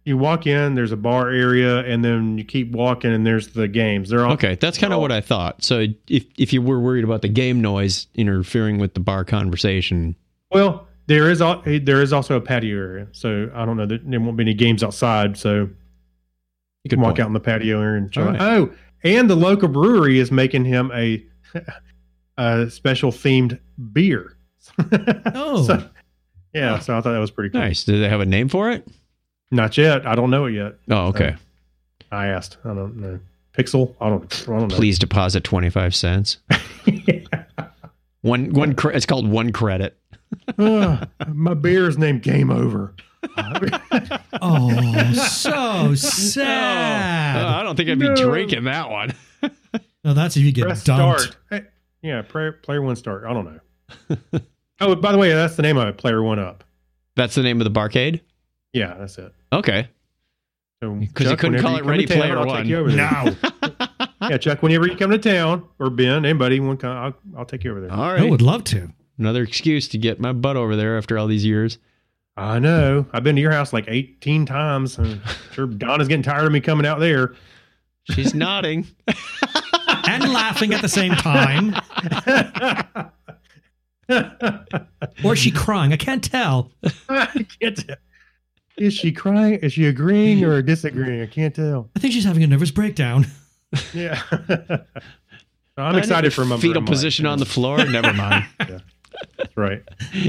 B: you walk in, there's a bar area, and then you keep walking, and there's the games. They're all
A: Okay, that's kind of what I thought. So if you were worried about the game noise interfering with the bar conversation,
B: well, there is also a patio area. So I don't know, there won't be any games outside. So you can walk out in the patio area and chill.
A: All right.
B: Oh, and the local brewery is making him a special themed beer.
C: Oh,
B: So I thought that was pretty cool.
A: nice. Do they have a name for it?
B: Not yet. I don't know it yet.
A: Oh, okay.
B: I asked. I don't know. Pixel. I don't know.
A: Please deposit 25 cents. It's called one credit.
B: My beer is named Game Over.
C: oh, so sad.
A: I don't think I'd be drinking that one.
C: No, that's if you get
B: Press
C: dumped.
B: start. Hey, yeah, player one start. I don't know. Oh, by the way, that's the name of it. Player one up.
A: That's the name of the barcade?
B: Yeah, that's it.
A: Okay.
B: Because
A: you couldn't call it Ready Player One.
B: No. Yeah, Chuck, whenever you come to town, or Ben, anybody, I'll take you over there.
A: All
C: I
A: right.
C: would love to.
A: Another excuse to get my butt over there after all these years.
B: I know. I've been to your house like 18 times. I'm sure Donna's getting tired of me coming out there.
A: She's nodding.
C: And laughing at the same time. Or is she crying? I can't tell.
B: I can't tell. Is she crying? Is she agreeing or disagreeing? I can't tell.
C: I think she's having a nervous breakdown.
B: Yeah. I'm excited for my
A: fetal position on the floor. Never mind.
B: Yeah. That's right.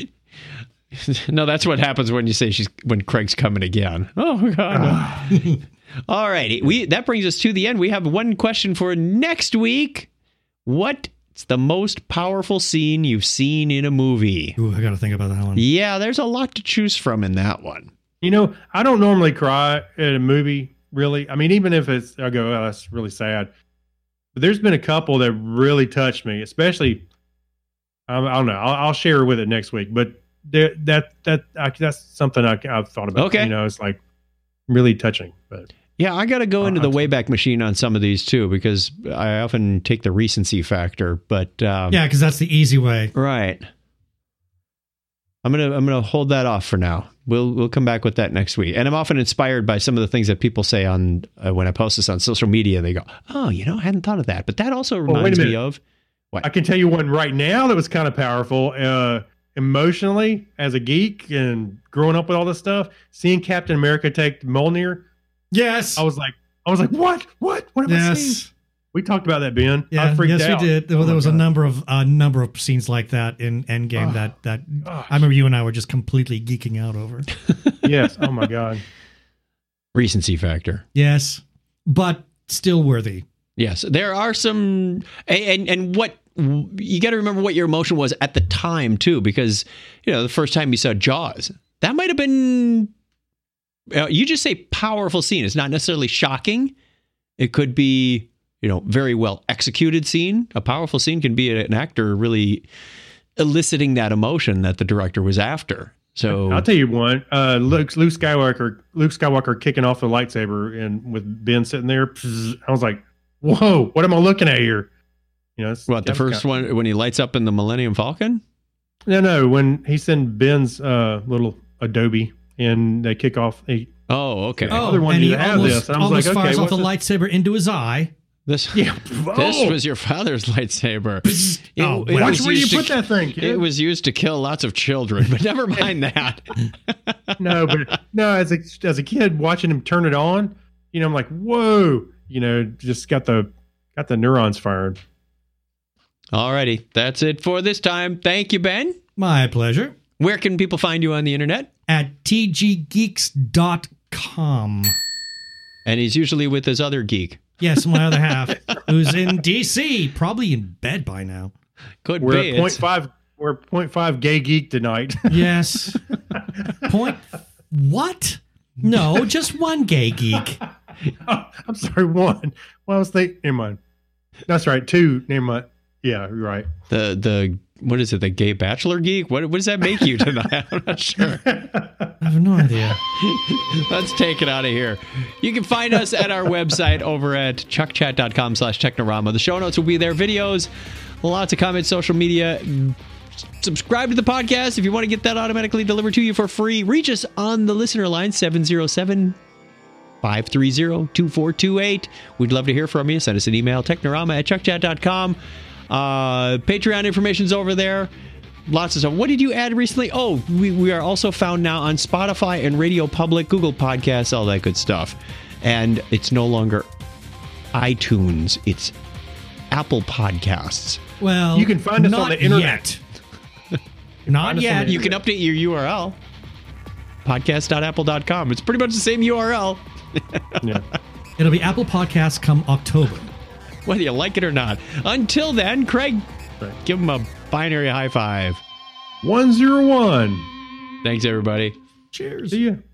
A: No, that's what happens when you say when Craig's coming again. Oh God. No. All righty. That brings us to the end. We have one question for next week. What's the most powerful scene you've seen in a movie?
C: Ooh, I got to think about that one.
A: Yeah, there's a lot to choose from in that one.
B: You know, I don't normally cry at a movie, really. I mean, even if I go, oh, that's really sad. But there's been a couple that really touched me, especially, I don't know. I'll share with it next week. But that's something I've thought about.
A: Okay.
B: You know, it's like really touching. But
A: yeah, I got to go into the Wayback Machine on some of these too, because I often take the recency factor. But
C: yeah, because that's the easy way.
A: Right. I'm gonna hold that off for now. We'll come back with that next week. And I'm often inspired by some of the things that people say on when I post this on social media. They go, "Oh, I hadn't thought of that." But that also reminds me of what?
B: I can tell you one right now that was kind of powerful emotionally as a geek and growing up with all this stuff. Seeing Captain America take Mjolnir.
C: Yes,
B: I was like, what? What am I seeing? We talked about that, Ben.
C: Yeah,
B: I freaked out.
C: we did. There was a number of scenes like that in Endgame that I remember you and I were just completely geeking out over.
B: Yes. Oh my God.
A: Recency factor.
C: Yes, but still worthy.
A: Yes, there are some, and what you got to remember what your emotion was at the time too, because the first time you saw Jaws, that might have been. You just say powerful scene. It's not necessarily shocking. It could be. Very well executed scene. A powerful scene can be an actor really eliciting that emotion that the director was after. So
B: I'll tell you one. Luke Skywalker kicking off the lightsaber and with Ben sitting there. I was like, "Whoa, what am I looking at here?"
A: The first one when he lights up in the Millennium Falcon?
B: No, when he sent Ben's little Adobe and they kick off.
A: Oh, okay.
C: And he almost fires off the lightsaber into his eye.
A: This was your father's lightsaber.
B: Watch where you put that thing, kid.
A: It was used to kill lots of children, but never mind that.
B: No, as a kid watching him turn it on, I'm like, whoa, just got the neurons fired.
A: All righty, that's it for this time. Thank you, Ben.
C: My pleasure.
A: Where can people find you on the internet?
C: At tggeeks.com.
A: And he's usually with his other geek.
C: Yes, my other half, who's in DC, probably in bed by now.
A: Could
B: we're
A: be.
B: At 0.5. We're 0.5 gay geek tonight.
C: Yes. What? No, just one gay geek.
B: Oh, I'm sorry, one. Well, I was thinking. Never mind. That's right. Two. Never mind. Yeah, you're right.
A: The what is it? The gay bachelor geek? What does that make you tonight? I'm not sure.
C: I have no idea.
A: Let's take it out of here. You can find us at our website over at chuckchat.com/technorama. The show notes will be there. Videos, lots of comments, social media. Subscribe to the podcast if you want to get that automatically delivered to you for free. Reach us on the listener line, 707 530-2428. We'd love to hear from you. Send us an email, technorama@chuckchat.com. Patreon information's over there. Lots of stuff. What did you add recently? Oh, we are also found now on Spotify and Radio Public, Google Podcasts, all that good stuff. And it's no longer iTunes. It's Apple Podcasts.
C: Well,
B: you can find us on the internet.
C: Not yet.
A: You can update your URL. Podcast.apple.com. It's pretty much the same URL.
B: Yeah.
C: It'll be Apple Podcasts come October.
A: Whether you like it or not. Until then, Craig, give him a binary high five.
B: 101.
A: Thanks, everybody.
C: Cheers.
B: See ya.